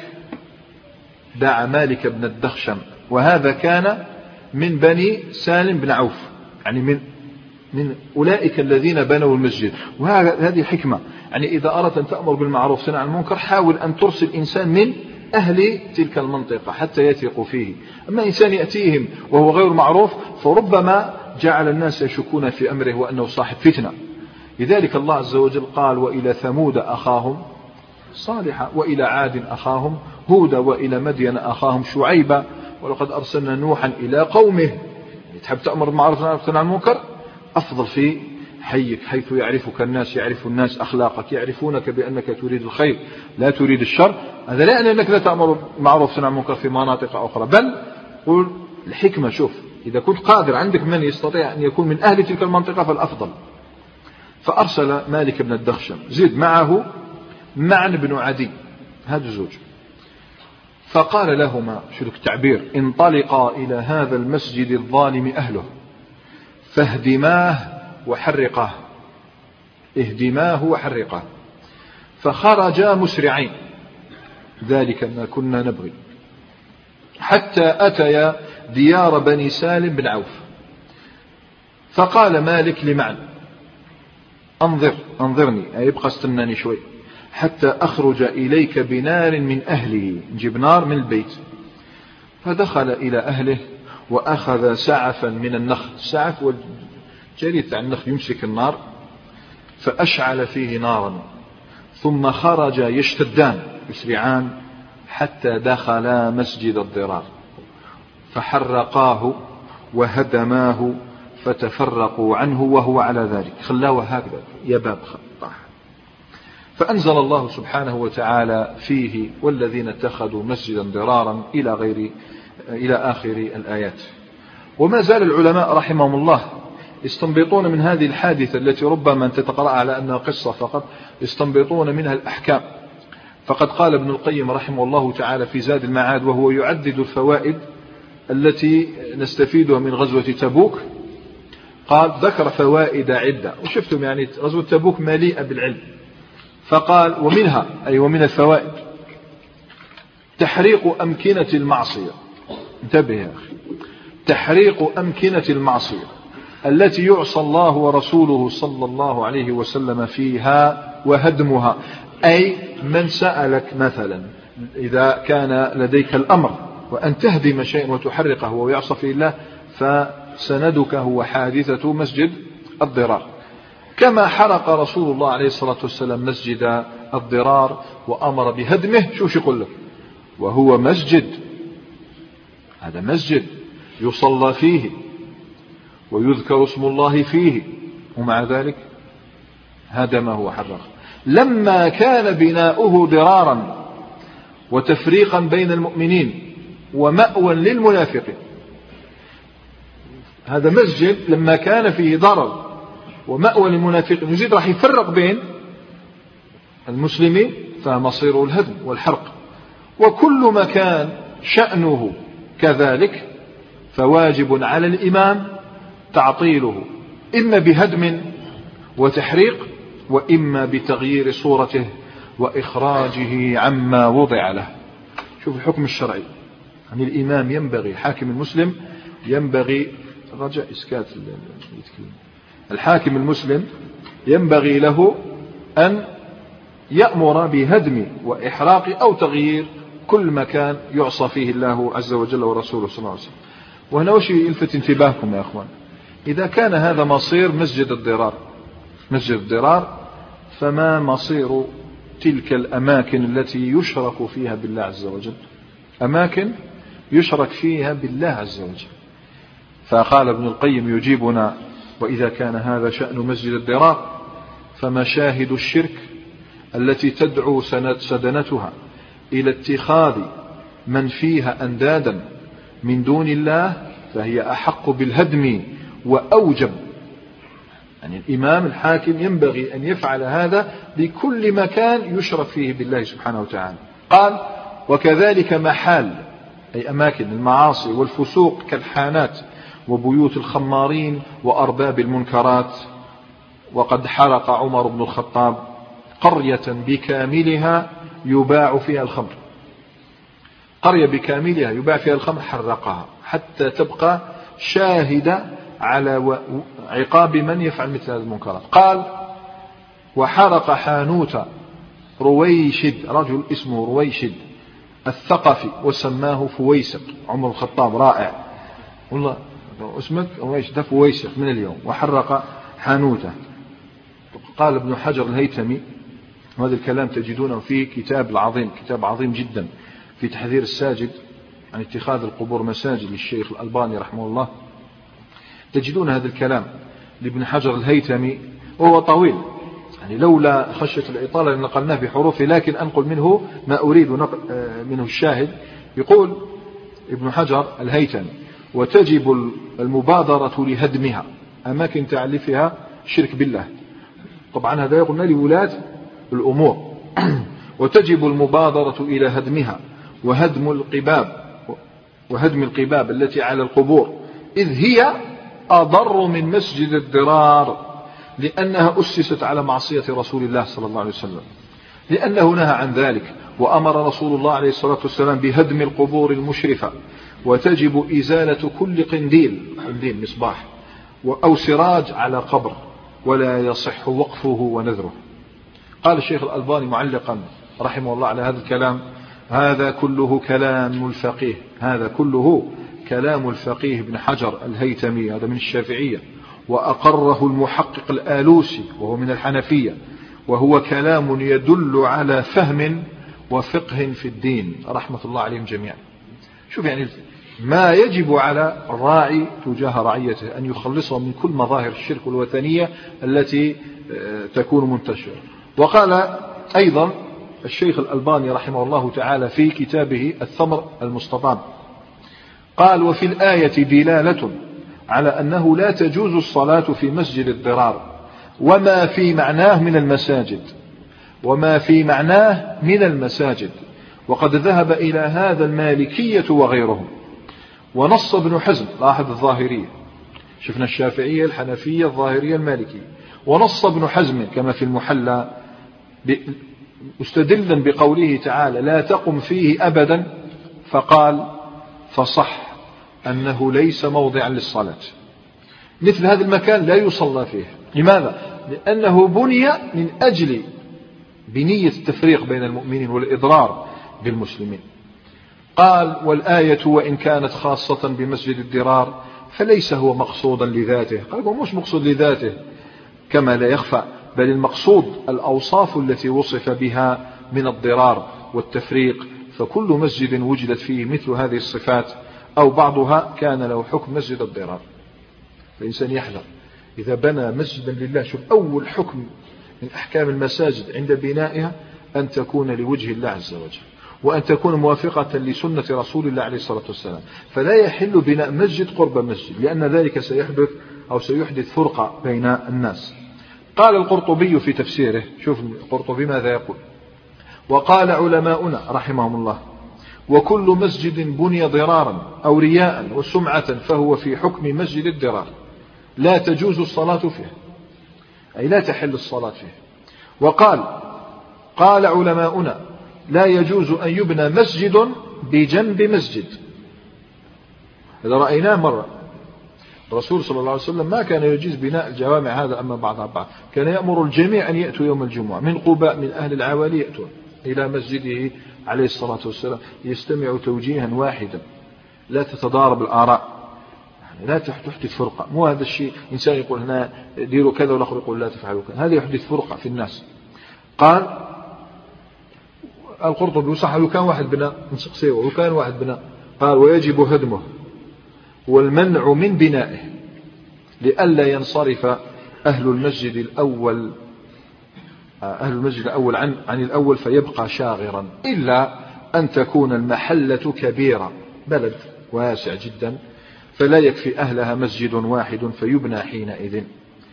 دعا مالك بن الدخشم، وهذا كان من بني سالم بن عوف، يعني من من أولئك الذين بنوا المسجد. وهذه حكمة، يعني إذا أردت أن تأمر بالمعروف تنهى عن المنكر حاول أن ترسل إنسان من أهل تلك المنطقة حتى يثقوا فيه. أما إنسان يأتيهم وهو غير معروف فربما جعل الناس يشكون في أمره وأنه صاحب فتنة. لذلك الله عز وجل قال: وإلى ثمود أخاهم صالحا وإلى عاد أخاهم هودا وإلى مدين أخاهم شعيبا ولقد أرسلنا نوحا إلى قومه. تحب تأمر بالمعروف وتنهى عن المنكر أفضل في حيك، حيث يعرفك الناس، يعرف الناس أخلاقك، يعرفونك بأنك تريد الخير لا تريد الشر. هذا لا يعني أنك لا تأمر بالمعروف وتنهى عن المنكر في مناطق أخرى، بل قل الحكمة. شوف، إذا كنت قادر عندك من يستطيع أن يكون من أهل تلك المنطقة فالأفضل. فأرسل مالك بن الدخشم، زيد معه معن بن عدي، هذا الزوج. فقال لهما، شو التعبير: انطلقا إلى هذا المسجد الظالم أهله فاهدماه وحرقاه، اهدماه وحرقاه. فخرجا مسرعين، ذلك ما كنا نبغي، حتى أتيا ديار بني سالم بن عوف. فقال مالك لمعن: أنظر أنظرني، أي ابقى استناني شوي حتى أخرج إليك بنار من أهله، نجيب نار من البيت. فدخل إلى أهله وأخذ سعفا من النخل، السعف والجريد عن النخل يمسك النار، فأشعل فيه نارا، ثم خرج يشتدان يسرعان حتى دخلا مسجد الضرار فحرقاه وهدماه فتفرقوا عنه وهو على ذلك، خلاه هكذا يا باب خطاح. فأنزل الله سبحانه وتعالى فيه: والذين اتخذوا مسجدا ضرارا إلى غير إلى آخر الآيات. وما زال العلماء رحمهم الله يستنبطون من هذه الحادثة التي ربما أن تتقرأ على أنها قصة فقط، يستنبطون منها الأحكام. فقد قال ابن القيم رحمه الله تعالى في زاد المعاد وهو يعدد الفوائد التي نستفيدها من غزوة تبوك، قال: ذكر فوائد عدة، وشفتم يعني غزوة تبوك مليئة بالعلم. فقال: ومنها أي ومن الفوائد تحريق أمكنة المعصية. انتبه يا أخي، تحريق أمكنة المعصية التي يعصى الله ورسوله صلى الله عليه وسلم فيها وهدمها. أي من سألك مثلا إذا كان لديك الأمر وأن تهدم شيئا وتحرقه ويعصى فيه الله، فسندك هو حادثة مسجد الضرار. كما حرق رسول الله عليه الصلاة والسلام مسجد الضرار وأمر بهدمه، شو يقول لك؟ وهو مسجد، هذا مسجد يصلى فيه ويذكر اسم الله فيه، ومع ذلك هدمه وحرقه. لما كان بناؤه ضرارا وتفريقا بين المؤمنين ومأوى للمنافقين، هذا مسجد لما كان فيه ضرر ومأوى للمنافقين يزيد راح يفرق بين المسلمين، فمصيره الهدم والحرق. وكل ما كان شأنه كذلك فواجب على الإمام تعطيله، إما بهدم وتحريق وإما بتغيير صورته وإخراجه عما وضع له. شوف الحكم الشرعي، يعني الإمام ينبغي، حاكم المسلم ينبغي، رجاء إسكات يتكلم، الحاكم المسلم ينبغي له أن يأمر بهدم وإحراق أو تغيير كل مكان يعصى فيه الله عز وجل ورسوله صلى الله عليه وسلم. وهنا وش يلفت انتباهكم يا أخوان، إذا كان هذا مصير مسجد الضرار مسجد الضرار فما مصير تلك الأماكن التي يشرك فيها بالله عز وجل؟ أماكن يشرك فيها بالله عز وجل. فقال ابن القيم يجيبنا: وإذا كان هذا شأن مسجد الضرار فمشاهد الشرك التي تدعو سدنتها إلى اتخاذ من فيها أندادا من دون الله فهي أحق بالهدم وأوجب. يعني الإمام الحاكم ينبغي أن يفعل هذا بكل مكان يشرك فيه بالله سبحانه وتعالى. قال: وكذلك محال أي أماكن المعاصي والفسوق كالحانات وبيوت الخمارين وأرباب المنكرات. وقد حرق عمر بن الخطاب قرية بكاملها يباع فيها الخمر، قرية بكاملها يباع فيها الخمر حرقها حتى تبقى شاهدة على عقاب من يفعل مثل هذه المنكرات. قال وحرق حانوت رويشد، رجل اسمه رويشد الثقفي وسماه فويسق. عمر الخطاب رائع والله، اسمك رويشد فويسق من اليوم. وحرق حانوته. قال ابن حجر الهيثمي، وهذا الكلام تجدونه في كتاب العظيم، كتاب عظيم جدا في تحذير الساجد عن اتخاذ القبور مساجد للشيخ الألباني رحمه الله، تجدون هذا الكلام لابن حجر الهيثمي وهو طويل، يعني لولا خشية الإطالة لنقلناه بحروفه، لكن أنقل منه ما أريد نقل منه الشاهد. يقول ابن حجر الهيثمي وتجب المبادرة لهدمها، أماكن تعليفها شرك بالله، طبعا هذا يقولنا لولاة الأمور. وتجب المبادرة إلى هدمها وهدم القباب وهدم القباب التي على القبور، إذ هي أضر من مسجد الضرار، لأنها أسست على معصية رسول الله صلى الله عليه وسلم، لأنه نهى عن ذلك. وأمر رسول الله عليه الصلاة والسلام بهدم القبور المشرفة. وتجب إزالة كل قنديل، قنديل مصباح أو سراج على قبر، ولا يصح وقفه ونذره. قال الشيخ الألباني معلقا رحمه الله على هذا الكلام: هذا كله كلام الفقيه، هذا كله كلام الفقيه ابن حجر الهيثمي، هذا من الشافعية، وأقره المحقق الآلوسي وهو من الحنفية، وهو كلام يدل على فهم وفقه في الدين رحمة الله عليهم جميعا. شوف يعني ما يجب على الراعي تجاه رعيته أن يخلصه من كل مظاهر الشرك والوثنية التي تكون منتشرة. وقال أيضا الشيخ الألباني رحمه الله تعالى في كتابه الثمر المستطاب، قال: وفي الآية دلالة على أنه لا تجوز الصلاة في مسجد الضرار وما في معناه من المساجد وما في معناه من المساجد وقد ذهب إلى هذا المالكية وغيرهم. ونص ابن حزم، لاحظ الظاهرية، شفنا الشافعية الحنفية الظاهرية المالكية، ونص ابن حزم كما في المحلى مستدلا بقوله تعالى: لا تقم فيه أبدا، فقال: فصح أنه ليس موضعا للصلاة. مثل هذا المكان لا يصلى فيه. لماذا؟ لأنه بني من أجل بنية التفريق بين المؤمنين والإضرار بالمسلمين. قال: والآية وإن كانت خاصة بمسجد الضرار فليس هو مقصودا لذاته. قال: هو مش مقصود لذاته كما لا يخفى، بل المقصود الأوصاف التي وصف بها من الضرار والتفريق، فكل مسجد وجدت فيه مثل هذه الصفات أو بعضها كان له حكم مسجد الضرار. فالإنسان يحذر إذا بنى مسجدا لله. شوف أول حكم من أحكام المساجد عند بنائها أن تكون لوجه الله عز وجل، وأن تكون موافقة لسنة رسول الله عليه الصلاة والسلام. فلا يحل بناء مسجد قرب مسجد، لأن ذلك سيحدث أو سيحدث فرقة بين الناس. قال القرطبي في تفسيره، شوف القرطبي ماذا يقول: وقال علماؤنا رحمهم الله: وكل مسجد بني ضرارا أو رياء وسمعة فهو في حكم مسجد الضرار، لا تجوز الصلاة فيه، أي لا تحل الصلاة فيه. وقال قال علماؤنا: لا يجوز أن يبنى مسجد بجنب مسجد. هذا رأيناه مرة، الرسول صلى الله عليه وسلم ما كان يجيز بناء الجوامع هذا أما بعضها بعض، كان يأمر الجميع أن يأتوا يوم الجمعة من قباء من أهل العوالي يأتون إلى مسجده عليه الصلاة والسلام يستمعوا توجيها واحدا، لا تتضارب الآراء، يعني لا تحدث فرقة. مو هذا الشيء إنسان يقول هنا ديروا كذا والآخر يقول لا تفعلوا كذا، هذا يحدث فرقة في الناس. قال القرطبي: وصح وكان واحد بناء نسقسيه وكان واحد بناء. قال: ويجب هدمه والمنع من بنائه لئلا ينصرف أهل المسجد الأول أهل المسجد الأول عن, عن الأول فيبقى شاغرا، إلا أن تكون المحلة كبيرة، بلد واسع جدا، فلا يكفي أهلها مسجد واحد فيبنى حينئذ.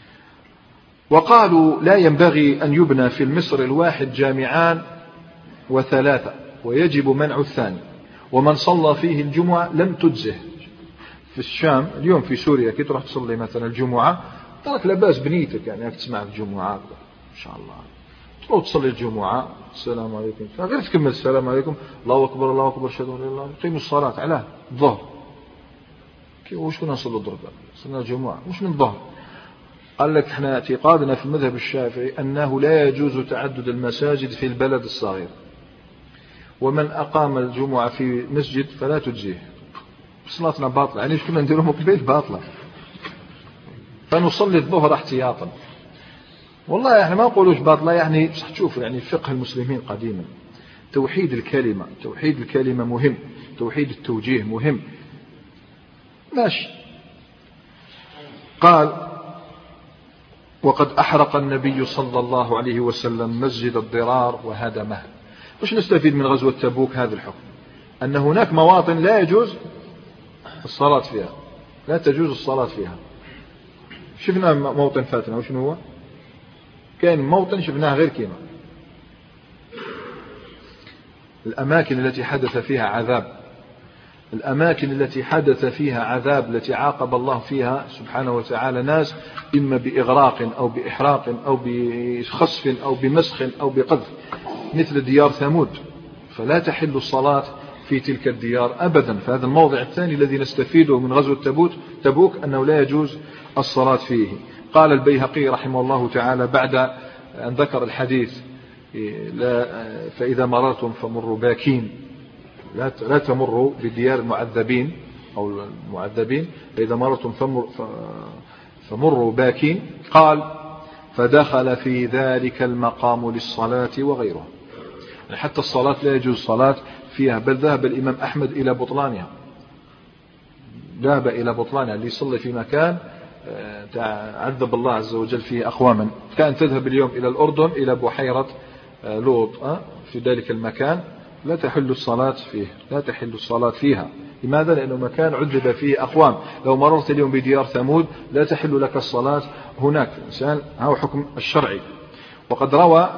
وقالوا: لا ينبغي أن يبنى في المصر الواحد جامعان وثلاثة، ويجب منع الثاني، ومن صلى فيه الجمعة لم تجزه. في الشام اليوم في سوريا كي تروح تصلي مثلا الجمعة ترك لباس بنيتك، يعني تسمع الجمعة إن شاء الله أو تصلي الجمعة السلام عليكم غير تكمل السلام عليكم الله أكبر الله أكبر أشهد أن لا إله إلا الله قيموا الصلاة علاه الظهر وش كنا نصلي الظهر صلنا الجمعة مش من الظهر. قال لك احنا اعتقادنا في المذهب الشافعي أنه لا يجوز تعدد المساجد في البلد الصغير، ومن أقام الجمعة في مسجد فلا تجزيه، صلاتنا باطلة يعني كنا نديرهم في البيت باطلة، فنصلي الظهر احتياطا. والله احنا ما نقولوش باطلة يعني تشوف يعني فقه المسلمين قديما توحيد الكلمة، توحيد الكلمة مهم، توحيد التوجيه مهم ماشي. قال وقد أحرق النبي صلى الله عليه وسلم مسجد الضرار وهدمه. وش نستفيد من غزوة تبوك هذا الحكم؟ أن هناك مواطن لا يجوز الصلاة فيها، لا تجوز الصلاة فيها. شفنا موطن فاتنا وش هو؟ كان موطن شفناه غير كيما الأماكن التي حدث فيها عذاب، الأماكن التي حدث فيها عذاب التي عاقب الله فيها سبحانه وتعالى ناس إما بإغراق أو بإحراق أو بخسف أو بمسخ أو بقذف، مثل ديار ثمود، فلا تحل الصلاة في تلك الديار أبدا. فهذا الموضع الثاني الذي نستفيده من غزوة تبوك تبوك أنه لا يجوز الصلاة فيه. قال البيهقي رحمه الله تعالى بعد أن ذكر الحديث فإذا مررتم فمروا باكين، لا تمروا بديار المعذبين أو المعذبين، فإذا مررتم فمروا باكين. قال فدخل في ذلك المقام للصلاة وغيره، حتى الصلاة لا يجوز الصلاة فيها، بل ذهب الإمام أحمد إلى بطلانها، ذهب إلى بطلانها اللي يصلي في مكان عذب الله عز وجل فيه أقواما. كان تذهب اليوم إلى الأردن إلى بحيرة لوط في ذلك المكان لا تحل الصلاة فيه، لا تحل الصلاة فيها. لماذا؟ لأنه مكان عذب فيه أقوام. لو مررت اليوم بديار ثمود لا تحل لك الصلاة هناك. إنسان هو حكم الشرعي. وقد روى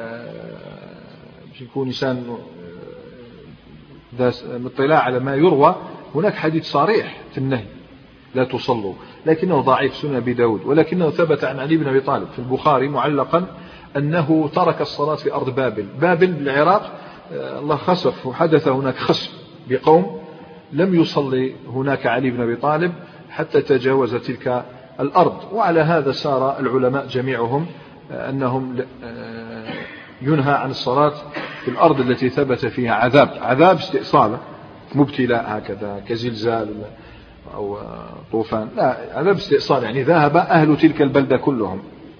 يكون إنسان ذا اطلاع على ما يروى، هناك حديث صريح في النهي لا تصلوا، لكنه ضعيف سنن أبي داود، ولكنه ثبت عن علي بن أبي طالب في البخاري معلقا أنه ترك الصلاة في أرض بابل. بابل بالعراق الله خسف وحدث هناك خسف بقوم، لم يصلي هناك علي بن أبي طالب حتى تجاوز تلك الأرض. وعلى هذا سار العلماء جميعهم أنهم ينهى عن الصلاة في الأرض التي ثبت فيها عذاب، عذاب استئصال مبتلاء هكذا كزلزال أو طوفان، لا عذاب استئصال يعني ذهب أهل تلك البلدة كلهم.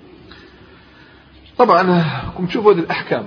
طبعا كم تشوفوا هذه الأحكام،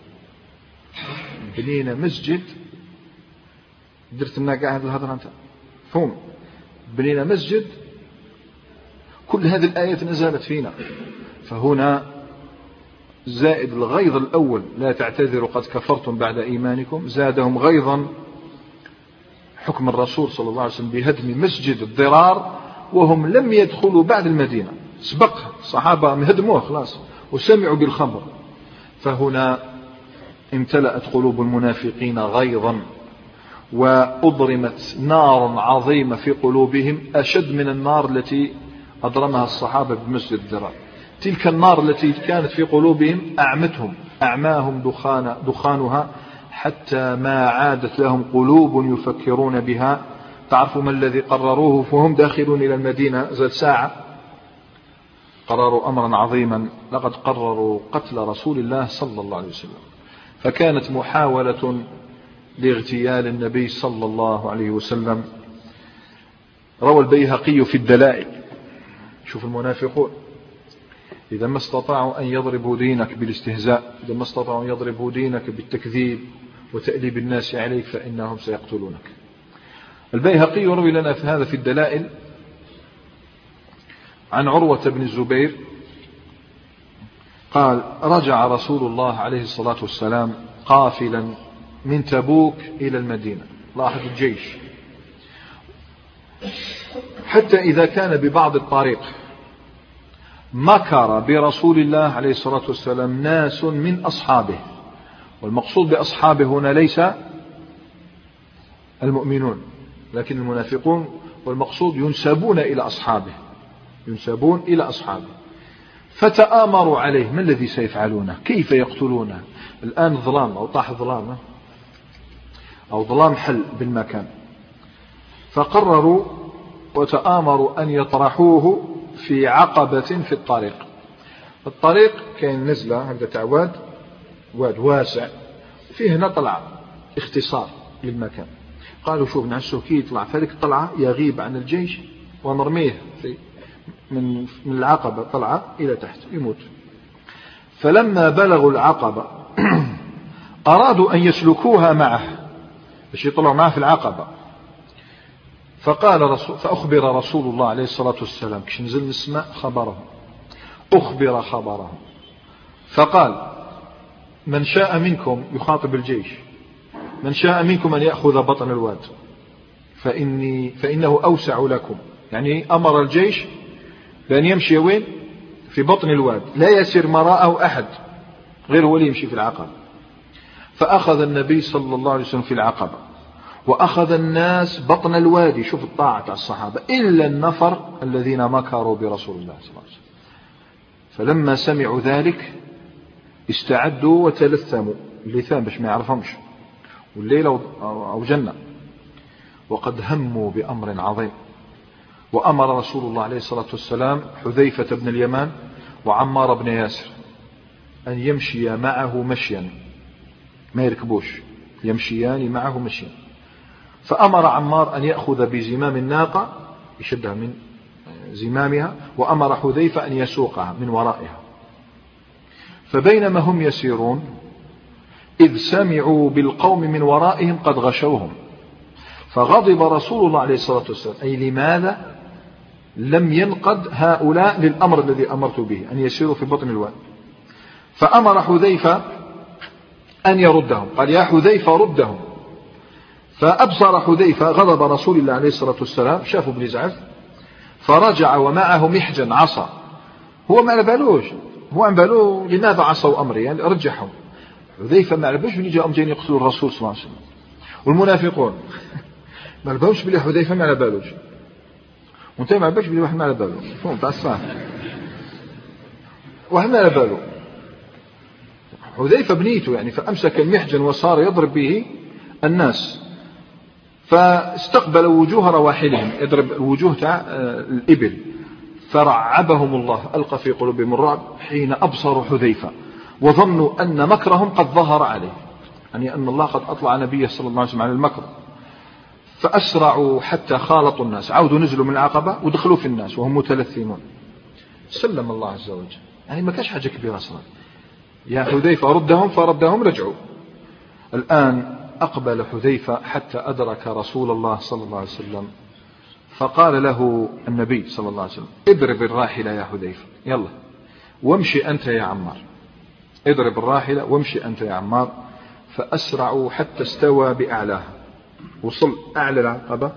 بنينا مسجد درت لنا قاعد الهضره انت فهم، بنينا مسجد، كل هذه الآيات نزلت فينا. فهنا زائد الغيظ الأول لا تعتذروا قد كفرتم بعد إيمانكم، زادهم غيظا حكم الرسول صلى الله عليه وسلم بهدم مسجد الضرار وهم لم يدخلوا بعد المدينة، سبق الصحابة هدموه خلاص وسمعوا بالخبر. فهنا امتلأت قلوب المنافقين غيظا، وأضرمت نار عظيمة في قلوبهم أشد من النار التي أضرمها الصحابة بمسجد الضرار. تلك النار التي كانت في قلوبهم أعمتهم، أعماهم دخان دخانها حتى ما عادت لهم قلوب يفكرون بها. تعرفوا ما الذي قرروه فهم داخلون إلى المدينة زاد ساعة؟ قرروا أمرا عظيما، لقد قرروا قتل رسول الله صلى الله عليه وسلم. فكانت محاولة لاغتيال النبي صلى الله عليه وسلم. روى البيهقي في الدلائل، شوف المنافقون إذا ما استطاعوا أن يضربوا دينك بالاستهزاء، إذا ما استطاعوا أن يضربوا دينك بالتكذيب وتأليب الناس عليك فإنهم سيقتلونك. البيهقي يروي لنا في هذا في الدلائل عن عروة بن الزبير قال رجع رسول الله عليه الصلاة والسلام قافلا من تبوك إلى المدينة، لاحظ الجيش، حتى إذا كان ببعض الطريق مكر برسول الله عليه الصلاة والسلام ناس من أصحابه، والمقصود بأصحابه هنا ليس المؤمنون لكن المنافقون، والمقصود ينسبون إلى أصحابه، ينسبون إلى أصحابه. فتآمروا عليه ما الذي سيفعلونه، كيف يقتلونه. الآن ظلام أو طاح ظلام أو ظلام حل بالمكان، فقرروا وتآمروا أن يطرحوه في عقبة في الطريق. الطريق كان نزلة هذا تعواد واد واسع فيه هنا طلعة اختصار للمكان. قالوا شوف نعسو كي يطلع في هذيك الطلعة يغيب عن الجيش ونرميه في من من العقبة طلعة إلى تحت يموت. فلما بلغوا العقبة أرادوا أن يسلكوها معه باش يطلعوا معه في العقبة. فقال رسول فأخبر رسول الله عليه الصلاة والسلام كش نزل من السماء خبره، أخبر خبره فقال من شاء منكم، يخاطب الجيش، من شاء منكم أن يأخذ بطن الواد فإني فإنه أوسع لكم. يعني أمر الجيش بأن يمشي وين؟ في بطن الواد، لا يسير مراءه أحد غير هو اللي يمشي في العقبة. فأخذ النبي صلى الله عليه وسلم في العقبة، وأخذ الناس بطن الوادي. شوف الطاعة على الصحابة، إلا النفر الذين مكروا برسول الله صلى الله عليه وسلم. فلما سمعوا ذلك استعدوا وتلثموا اللثام باش ما يعرفهمش، والليلة أو جنة، وقد هموا بأمر عظيم. وأمر رسول الله عليه الصلاة والسلام حذيفة بن اليمان وعمار بن ياسر أن يمشي معه مشيا، ما يركبوش، يمشيان معه مشيا. فأمر عمار أن يأخذ بزمام الناقة يشدها من زمامها، وأمر حذيفة أن يسوقها من ورائها. فبينما هم يسيرون إذ سمعوا بالقوم من ورائهم قد غشوهم، فغضب رسول الله عليه الصلاة والسلام، أي لماذا لم ينقد هؤلاء للأمر الذي أمرت به أن يسيروا في بطن الواد. فأمر حذيفة أن يردهم، قال يا حذيفة ردهم. فأبصر حذيفة غضب رسول الله عليه الصلاة والسلام، شافوا بن زعف، فرجع ومعه محجن عصا. هو ما بالوش، هو عم بالو لماذا عصوا أمري، يعني رجحهم. حذيفة ما عرفش من يجي أمجين يقتلوا الرسول صلى الله عليه وسلم. والمنافقون ما عرفوش بلي حذيفة ما على بالوش، وانت ما عرفش بلي واحد ما على بالو، فهم تاع الصح واحد ما على بالو. حذيفة بنيته يعني، فأمسك المحجن وصار يضرب به الناس، فاستقبل وجوه رواحلهم، يضرب الوجوه تاع الإبل، فرعبهم الله، ألقى في قلوبهم الرعب حين أبصروا حذيفة، وظنوا أن مكرهم قد ظهر عليه، يعني أن الله قد أطلع نبيه صلى الله عليه وسلم على المكر. فأسرعوا حتى خالطوا الناس، عودوا نزلوا من العقبة ودخلوا في الناس وهم متلثمون. سلم الله عز وجل، يعني ما كانش حاجة كبيرة أصلا. يا حذيفة ردهم، فردهم رجعوا. الآن أقبل حذيفة حتى أدرك رسول الله صلى الله عليه وسلم، فقال له النبي صلى الله عليه وسلم اضرب الراحلة يا حذيفة، يلا وامشي أنت يا عمار، اضرب الراحلة وامشي أنت يا عمار. فأسرعوا حتى استوى بأعلاها، وصل أعلى العقبة،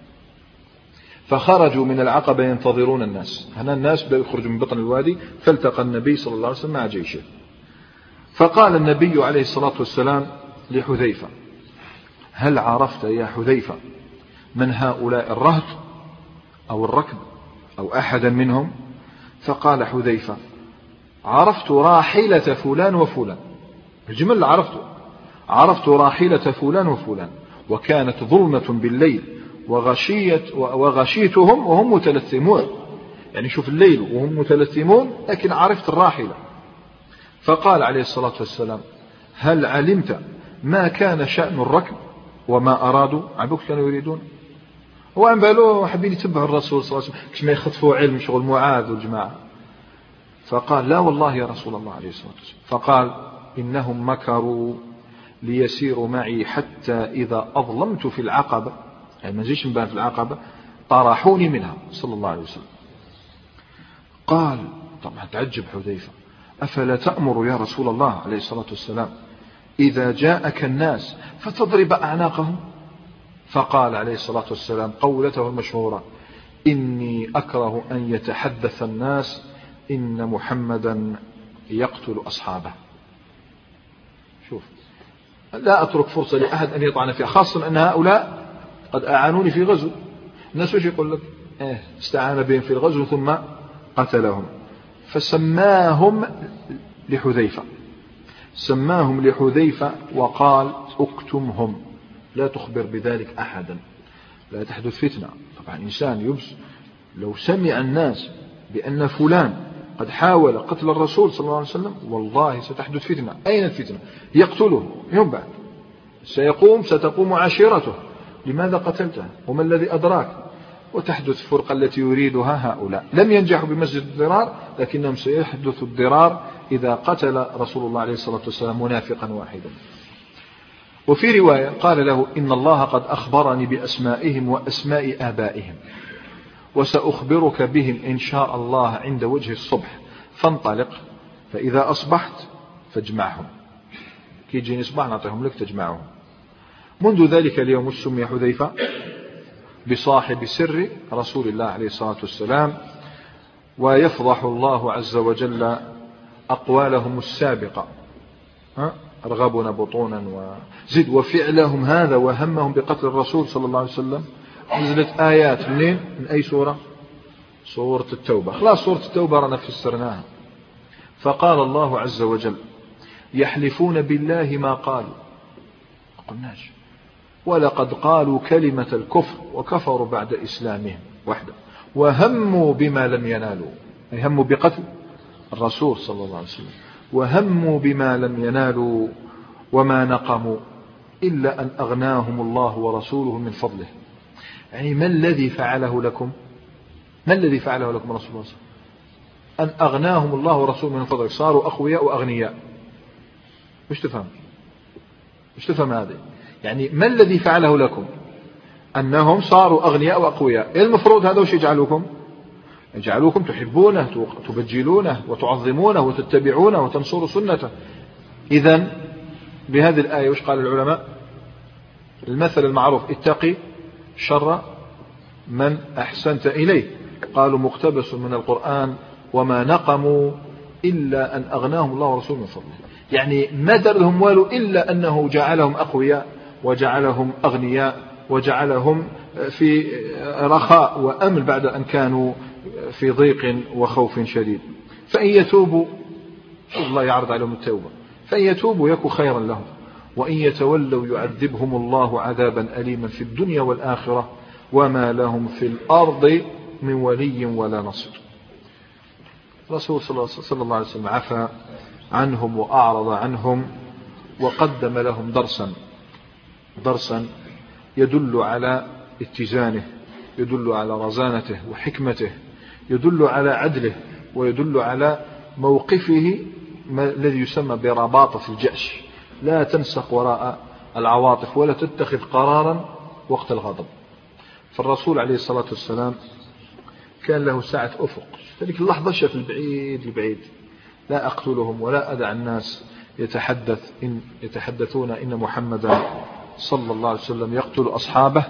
فخرجوا من العقبة ينتظرون الناس. هنا الناس بدأوا يخرجوا من بطن الوادي، فالتقى النبي صلى الله عليه وسلم مع جيشه. فقال النبي عليه الصلاة والسلام لحذيفة هل عرفت يا حذيفة من هؤلاء الرهط أو الركب أو أحدا منهم؟ فقال حذيفة عرفت راحلة فلان وفلان، الجمل اللي عرفته، عرفت راحلة فلان وفلان، وكانت ظلمة بالليل وغشية وغشيتهم وهم متلثمون، يعني شوف الليل وهم متلثمون لكن عرفت الراحلة. فقال عليه الصلاة والسلام هل علمت ما كان شأن الركب وما أرادوا؟ عبوك كانوا يريدون، هو عم بالو حابين يتبعوا الرسول صلى الله عليه وسلم كش ما يخطفوا علم شغل معاذ والجماعة. فقال لا والله يا رسول الله عليه الصلاة والسلام. فقال إنهم مكروا ليسيروا معي حتى إذا أظلمت في العقبة، يعني ما نجيش نبان في العقبة، طرحوني منها صلى الله عليه وسلم. قال طبعا تعجب حذيفة أفلا تأمر يا رسول الله عليه الصلاة والسلام إذا جاءك الناس فتضرب أعناقهم؟ فقال عليه الصلاة والسلام قولته المشهورة إني أكره أن يتحدث الناس إن محمدا يقتل أصحابه. شوف لا أترك فرصة لأحد أن يطعن فيها، خاصة أن هؤلاء قد أعانوني في غزو. الناس وش يقول لك إيه استعان بهم في الغزو ثم قتلهم. فسماهم لحذيفة سماهم لحذيفة وقال اكتمهم لا تخبر بذلك أحدا لا تحدث فتنة. طبعا إنسان يبس لو سمع الناس بأن فلان قد حاول قتل الرسول صلى الله عليه وسلم والله ستحدث فتنة. أين الفتنة؟ يقتله يوم بعد سيقوم ستقوم عشيرته لماذا قتلته وما الذي أدراك وتحدث فرقة التي يريدها هؤلاء. لم ينجحوا بمسجد الضرار لكنهم سيحدث الضرار إذا قتل رسول الله عليه الصلاة والسلام منافقا واحدا. وفي رواية قال له إن الله قد أخبرني بأسمائهم وأسماء آبائهم وسأخبرك بهم إن شاء الله عند وجه الصبح فانطلق فإذا أصبحت فاجمعهم كي يجي نصبح نعطيهم لك تجمعهم. منذ ذلك اليوم سمي حذيفة بصاحب سر رسول الله عليه الصلاة والسلام ويفضح الله عز وجل أقوالهم السابقة أرغبنا بطونا وزد وفعلهم هذا وهمهم بقتل الرسول صلى الله عليه وسلم. نزلت آيات منين؟ من أي سورة؟ سورة التوبة. خلاص سورة التوبة رنا فسرناها. فقال الله عز وجل يحلفون بالله ما قالوا قلناش ولقد قالوا كلمة الكفر وكفروا بعد إسلامهم وحده وهموا بما لم ينالوا أي هموا بقتل الرسول صلى الله عليه وسلم وهموا بما لم ينالوا وما نقموا إلا أن أغناهم الله ورسوله من فضله. يعني ما الذي فعله لكم ما الذي فعله لكم رسول الله أن أغناهم الله ورسوله من فضله صاروا أقوياء وأغنياء. مش تفهم مش تفهم هذا يعني ما الذي فعله لكم أنهم صاروا أغنياء وأقوياء. المفروض هذا وش يجعلكم يجعلوكم تحبونه تبجلونه وتعظمونه وتتبعونه وتنصروا سنته. إذن بهذه الآية وش قال العلماء؟ المثل المعروف اتقي شر من أحسنت إليه. قالوا مقتبس من القرآن وما نقموا إلا أن أغناهم الله ورسوله من فضله. يعني ما دار لهم والو إلا أنه جعلهم أقوياء وجعلهم أغنياء وجعلهم في رخاء وأمن بعد أن كانوا في ضيق وخوف شديد. فإن يتوبوا الله يعرض عليهم التوبة فإن يتوبوا يكن خيرا لهم وإن يتولوا يعذبهم الله عذابا أليما في الدنيا والآخرة وما لهم في الأرض من ولي ولا نصير. رسول صلى الله عليه وسلم عفى عنهم وأعرض عنهم وقدم لهم درسا درسا يدل على اتزانه يدل على رزانته وحكمته يدل على عدله ويدل على موقفه الذي يسمى برباطة الجأش. لا تنسق وراء العواطف ولا تتخذ قرارا وقت الغضب. فالرسول عليه الصلاة والسلام كان له ساعة أفق ذلك اللحظة شاف البعيد البعيد لا أقتلهم ولا أدع الناس يتحدث إن يتحدثون إن محمدا صلى الله عليه وسلم يقتل أصحابه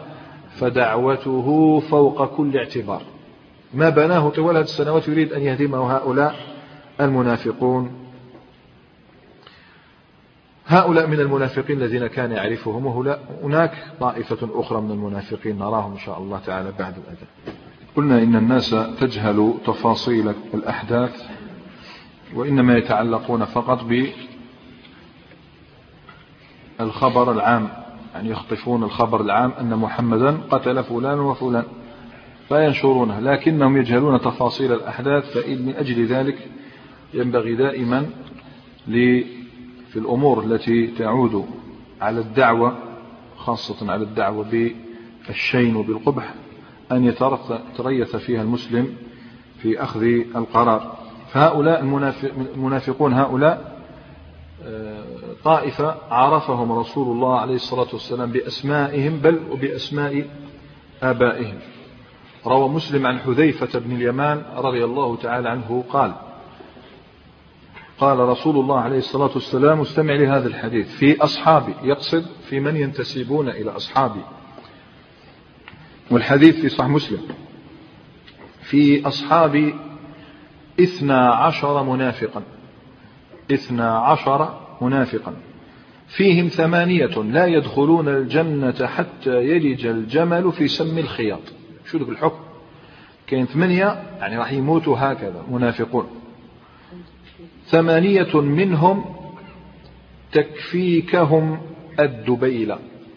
فدعوته فوق كل اعتبار. ما بناه طوال هذه السنوات يريد أن يهدمه هؤلاء المنافقون هؤلاء من المنافقين الذين كان يعرفهم وهناك طائفة أخرى من المنافقين نراهم إن شاء الله تعالى بعد الأذان. قلنا إن الناس تجهل تفاصيل الأحداث وإنما يتعلقون فقط بالخبر العام يعني يخطفون الخبر العام أن محمدا قتل فلان وفلان فينشرونه لكنهم يجهلون تفاصيل الأحداث. فمن أجل ذلك ينبغي دائما في الأمور التي تعود على الدعوة خاصة على الدعوة بالشين وبالقبح أن يتريث فيها المسلم في أخذ القرار. فهؤلاء المنافقون هؤلاء طائفة عرفهم رسول الله عليه الصلاة والسلام بأسمائهم بل وبأسماء آبائهم. روى مسلم عن حذيفة بن اليمان رضي الله تعالى عنه قال قال رسول الله عليه الصلاة والسلام استمع لهذا الحديث في أصحابي يقصد في من ينتسبون إلى أصحابي والحديث في صحيح مسلم في أصحابي اثنا عشر منافقا اثنا عشر منافقا فيهم ثمانية لا يدخلون الجنة حتى يلج الجمل في سم الخياط. شو ذلك الحكم؟ كاين ثمانية يعني راح يموتوا هكذا منافقون ثمانية منهم تكفيكهم الدبيلة.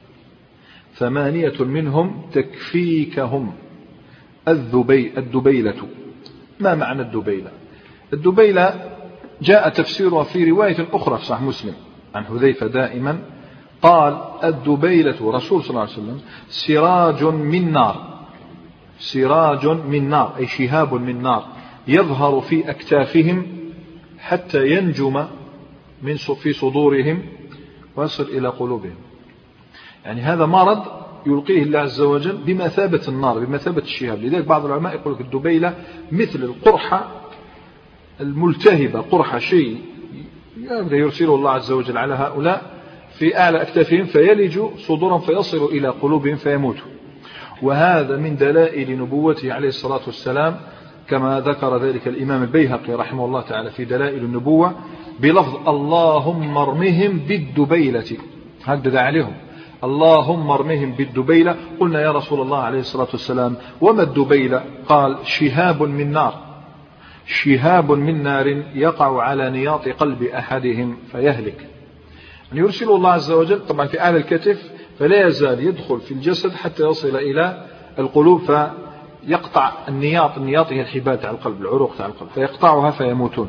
ثمانية منهم تكفيكهم الذبي الدبيلة. ما معنى الدبيلة؟ الدبيلة جاء تفسيرها في رواية أخرى في صحيح مسلم عن حذيفة دائما قال: الدبيلة رسول صلى الله عليه وسلم سراج من نار، سراج من نار أي شهاب من نار يظهر في أكتافهم حتى ينجم من في صدورهم ويصل إلى قلوبهم. يعني هذا مرض يلقيه الله عز وجل بمثابة النار، بمثابة الشهاب. لذلك بعض العلماء يقول لك الدبيلة مثل القرحة الملتهبة، قرحة شيء يرسله الله عز وجل على هؤلاء في أعلى أكتافهم فيلج صدورهم فيصل إلى قلوبهم فيموتوا. وهذا من دلائل نبوته عليه الصلاة والسلام كما ذكر ذلك الإمام البيهقي رحمه الله تعالى في دلائل النبوة بلفظ: اللهم ارمهم بالدبيلة. هكذا عليهم: اللهم ارمهم بالدبيلة. قلنا يا رسول الله عليه الصلاة والسلام وما الدبيلة؟ قال: شهاب من نار، شهاب من نار يقع على نياط قلب أحدهم فيهلك. يعني يرسل الله عز وجل طبعا في أعلى الكتف فلا يزال يدخل في الجسد حتى يصل إلى القلوب فيقطع النياط. النياط هي الحبال تاع القلب، العروق تاع القلب، فيقطعها فيموتون.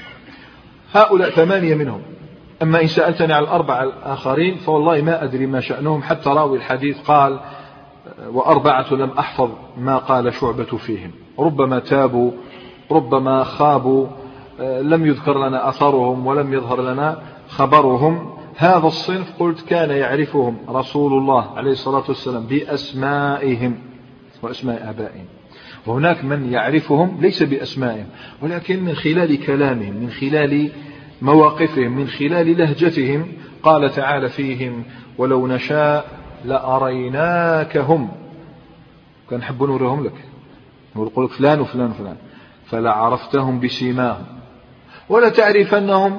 هؤلاء ثمانية منهم. أما إن سألتني على الأربعة الآخرين فوالله ما أدري ما شأنهم، حتى راوي الحديث قال: وأربعة لم أحفظ ما قال شعبة فيهم، ربما تابوا ربما خابوا، لم يذكر لنا أثرهم ولم يظهر لنا خبرهم. هذا الصنف قلت كان يعرفهم رسول الله عليه الصلاة والسلام بأسمائهم وأسماء آبائهم، وهناك من يعرفهم ليس بأسمائهم ولكن من خلال كلامهم، من خلال مواقفهم، من خلال لهجتهم. قال تعالى فيهم: ولو نشاء لأريناكهم. كان نحب نوريهم لك، نقول لك فلان وفلان وفلان، فلعرفتهم بسيماهم ولا تعرفنهم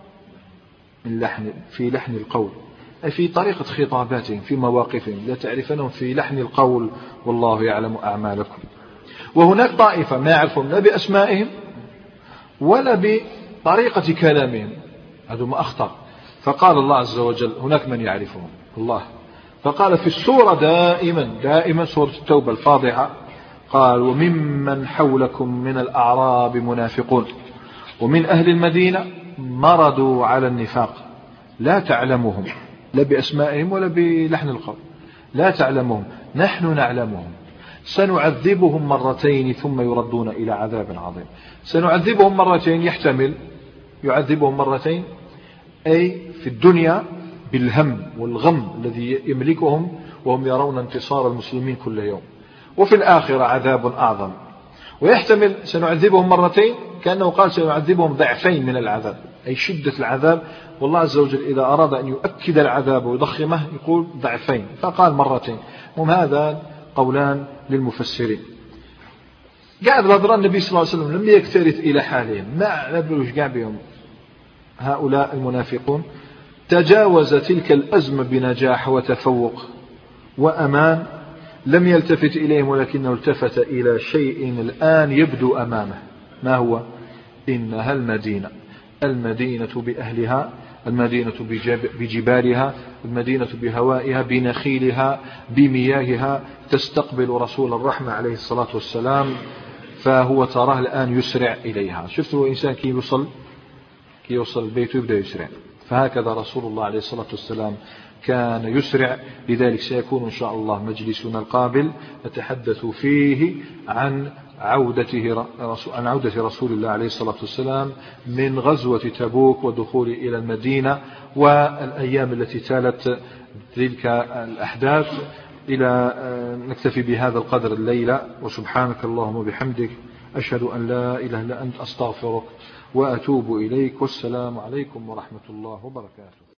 من لحن في لحن القول، أي في طريقة خطاباتهم، في مواقفهم، لا تعرفنهم في لحن القول والله يعلم أعمالكم. وهناك طائفة ما يعرفون لا بأسمائهم ولا بطريقة كلامهم، هذا ما أخطر. فقال الله عز وجل: هناك من يعرفهم الله. فقال في السورة دائما دائما سورة التوبة الفاضحة قال: وممن حولكم من الأعراب منافقون ومن أهل المدينة مرضوا على النفاق لا تعلمهم، لا بأسمائهم ولا بلحن القول، لا تعلمهم نحن نعلمهم سنعذبهم مرتين ثم يردون إلى عذاب عظيم. سنعذبهم مرتين يحتمل يعذبهم مرتين أي في الدنيا بالهم والغم الذي يملكهم وهم يرون انتصار المسلمين كل يوم، وفي الآخرة عذاب أعظم. ويحتمل سنعذبهم مرتين كأنه قال سنعذبهم ضعفين من العذاب، أي شدة العذاب. والله عز وجل إذا أراد أن يؤكد العذاب ويضخمه يقول ضعفين فقال مرتين. هم هذا قولان للمفسرين. قاعد غدران النبي صلى الله عليه وسلم لم يكترث إلى حالهم، ما نبلوش قاع بهم. هؤلاء المنافقون تجاوز تلك الأزمة بنجاح وتفوق وأمان، لم يلتفت إليهم ولكنه التفت إلى شيء الآن يبدو أمامه. ما هو؟ إنها المدينة، المدينة بأهلها، المدينة بجبالها، المدينة بهوائها، بنخيلها، بمياهها، تستقبل رسول الرحمة عليه الصلاة والسلام. فهو تراه الآن يسرع إليها. شفتوا الإنسان كي يوصل كي يوصل البيت يبدأ يسرع، فهكذا رسول الله عليه الصلاة والسلام كان يسرع. لذلك سيكون إن شاء الله مجلسنا القابل نتحدث فيه عن عودته عن عودة رسول الله عليه الصلاة والسلام من غزوة تبوك ودخول إلى المدينة والأيام التي تالت تلك الأحداث. إلى نكتفي بهذا القدر الليلة، وسبحانك اللهم وبحمدك أشهد أن لا إله إلا أنت أستغفرك وأتوب إليك، والسلام عليكم ورحمة الله وبركاته.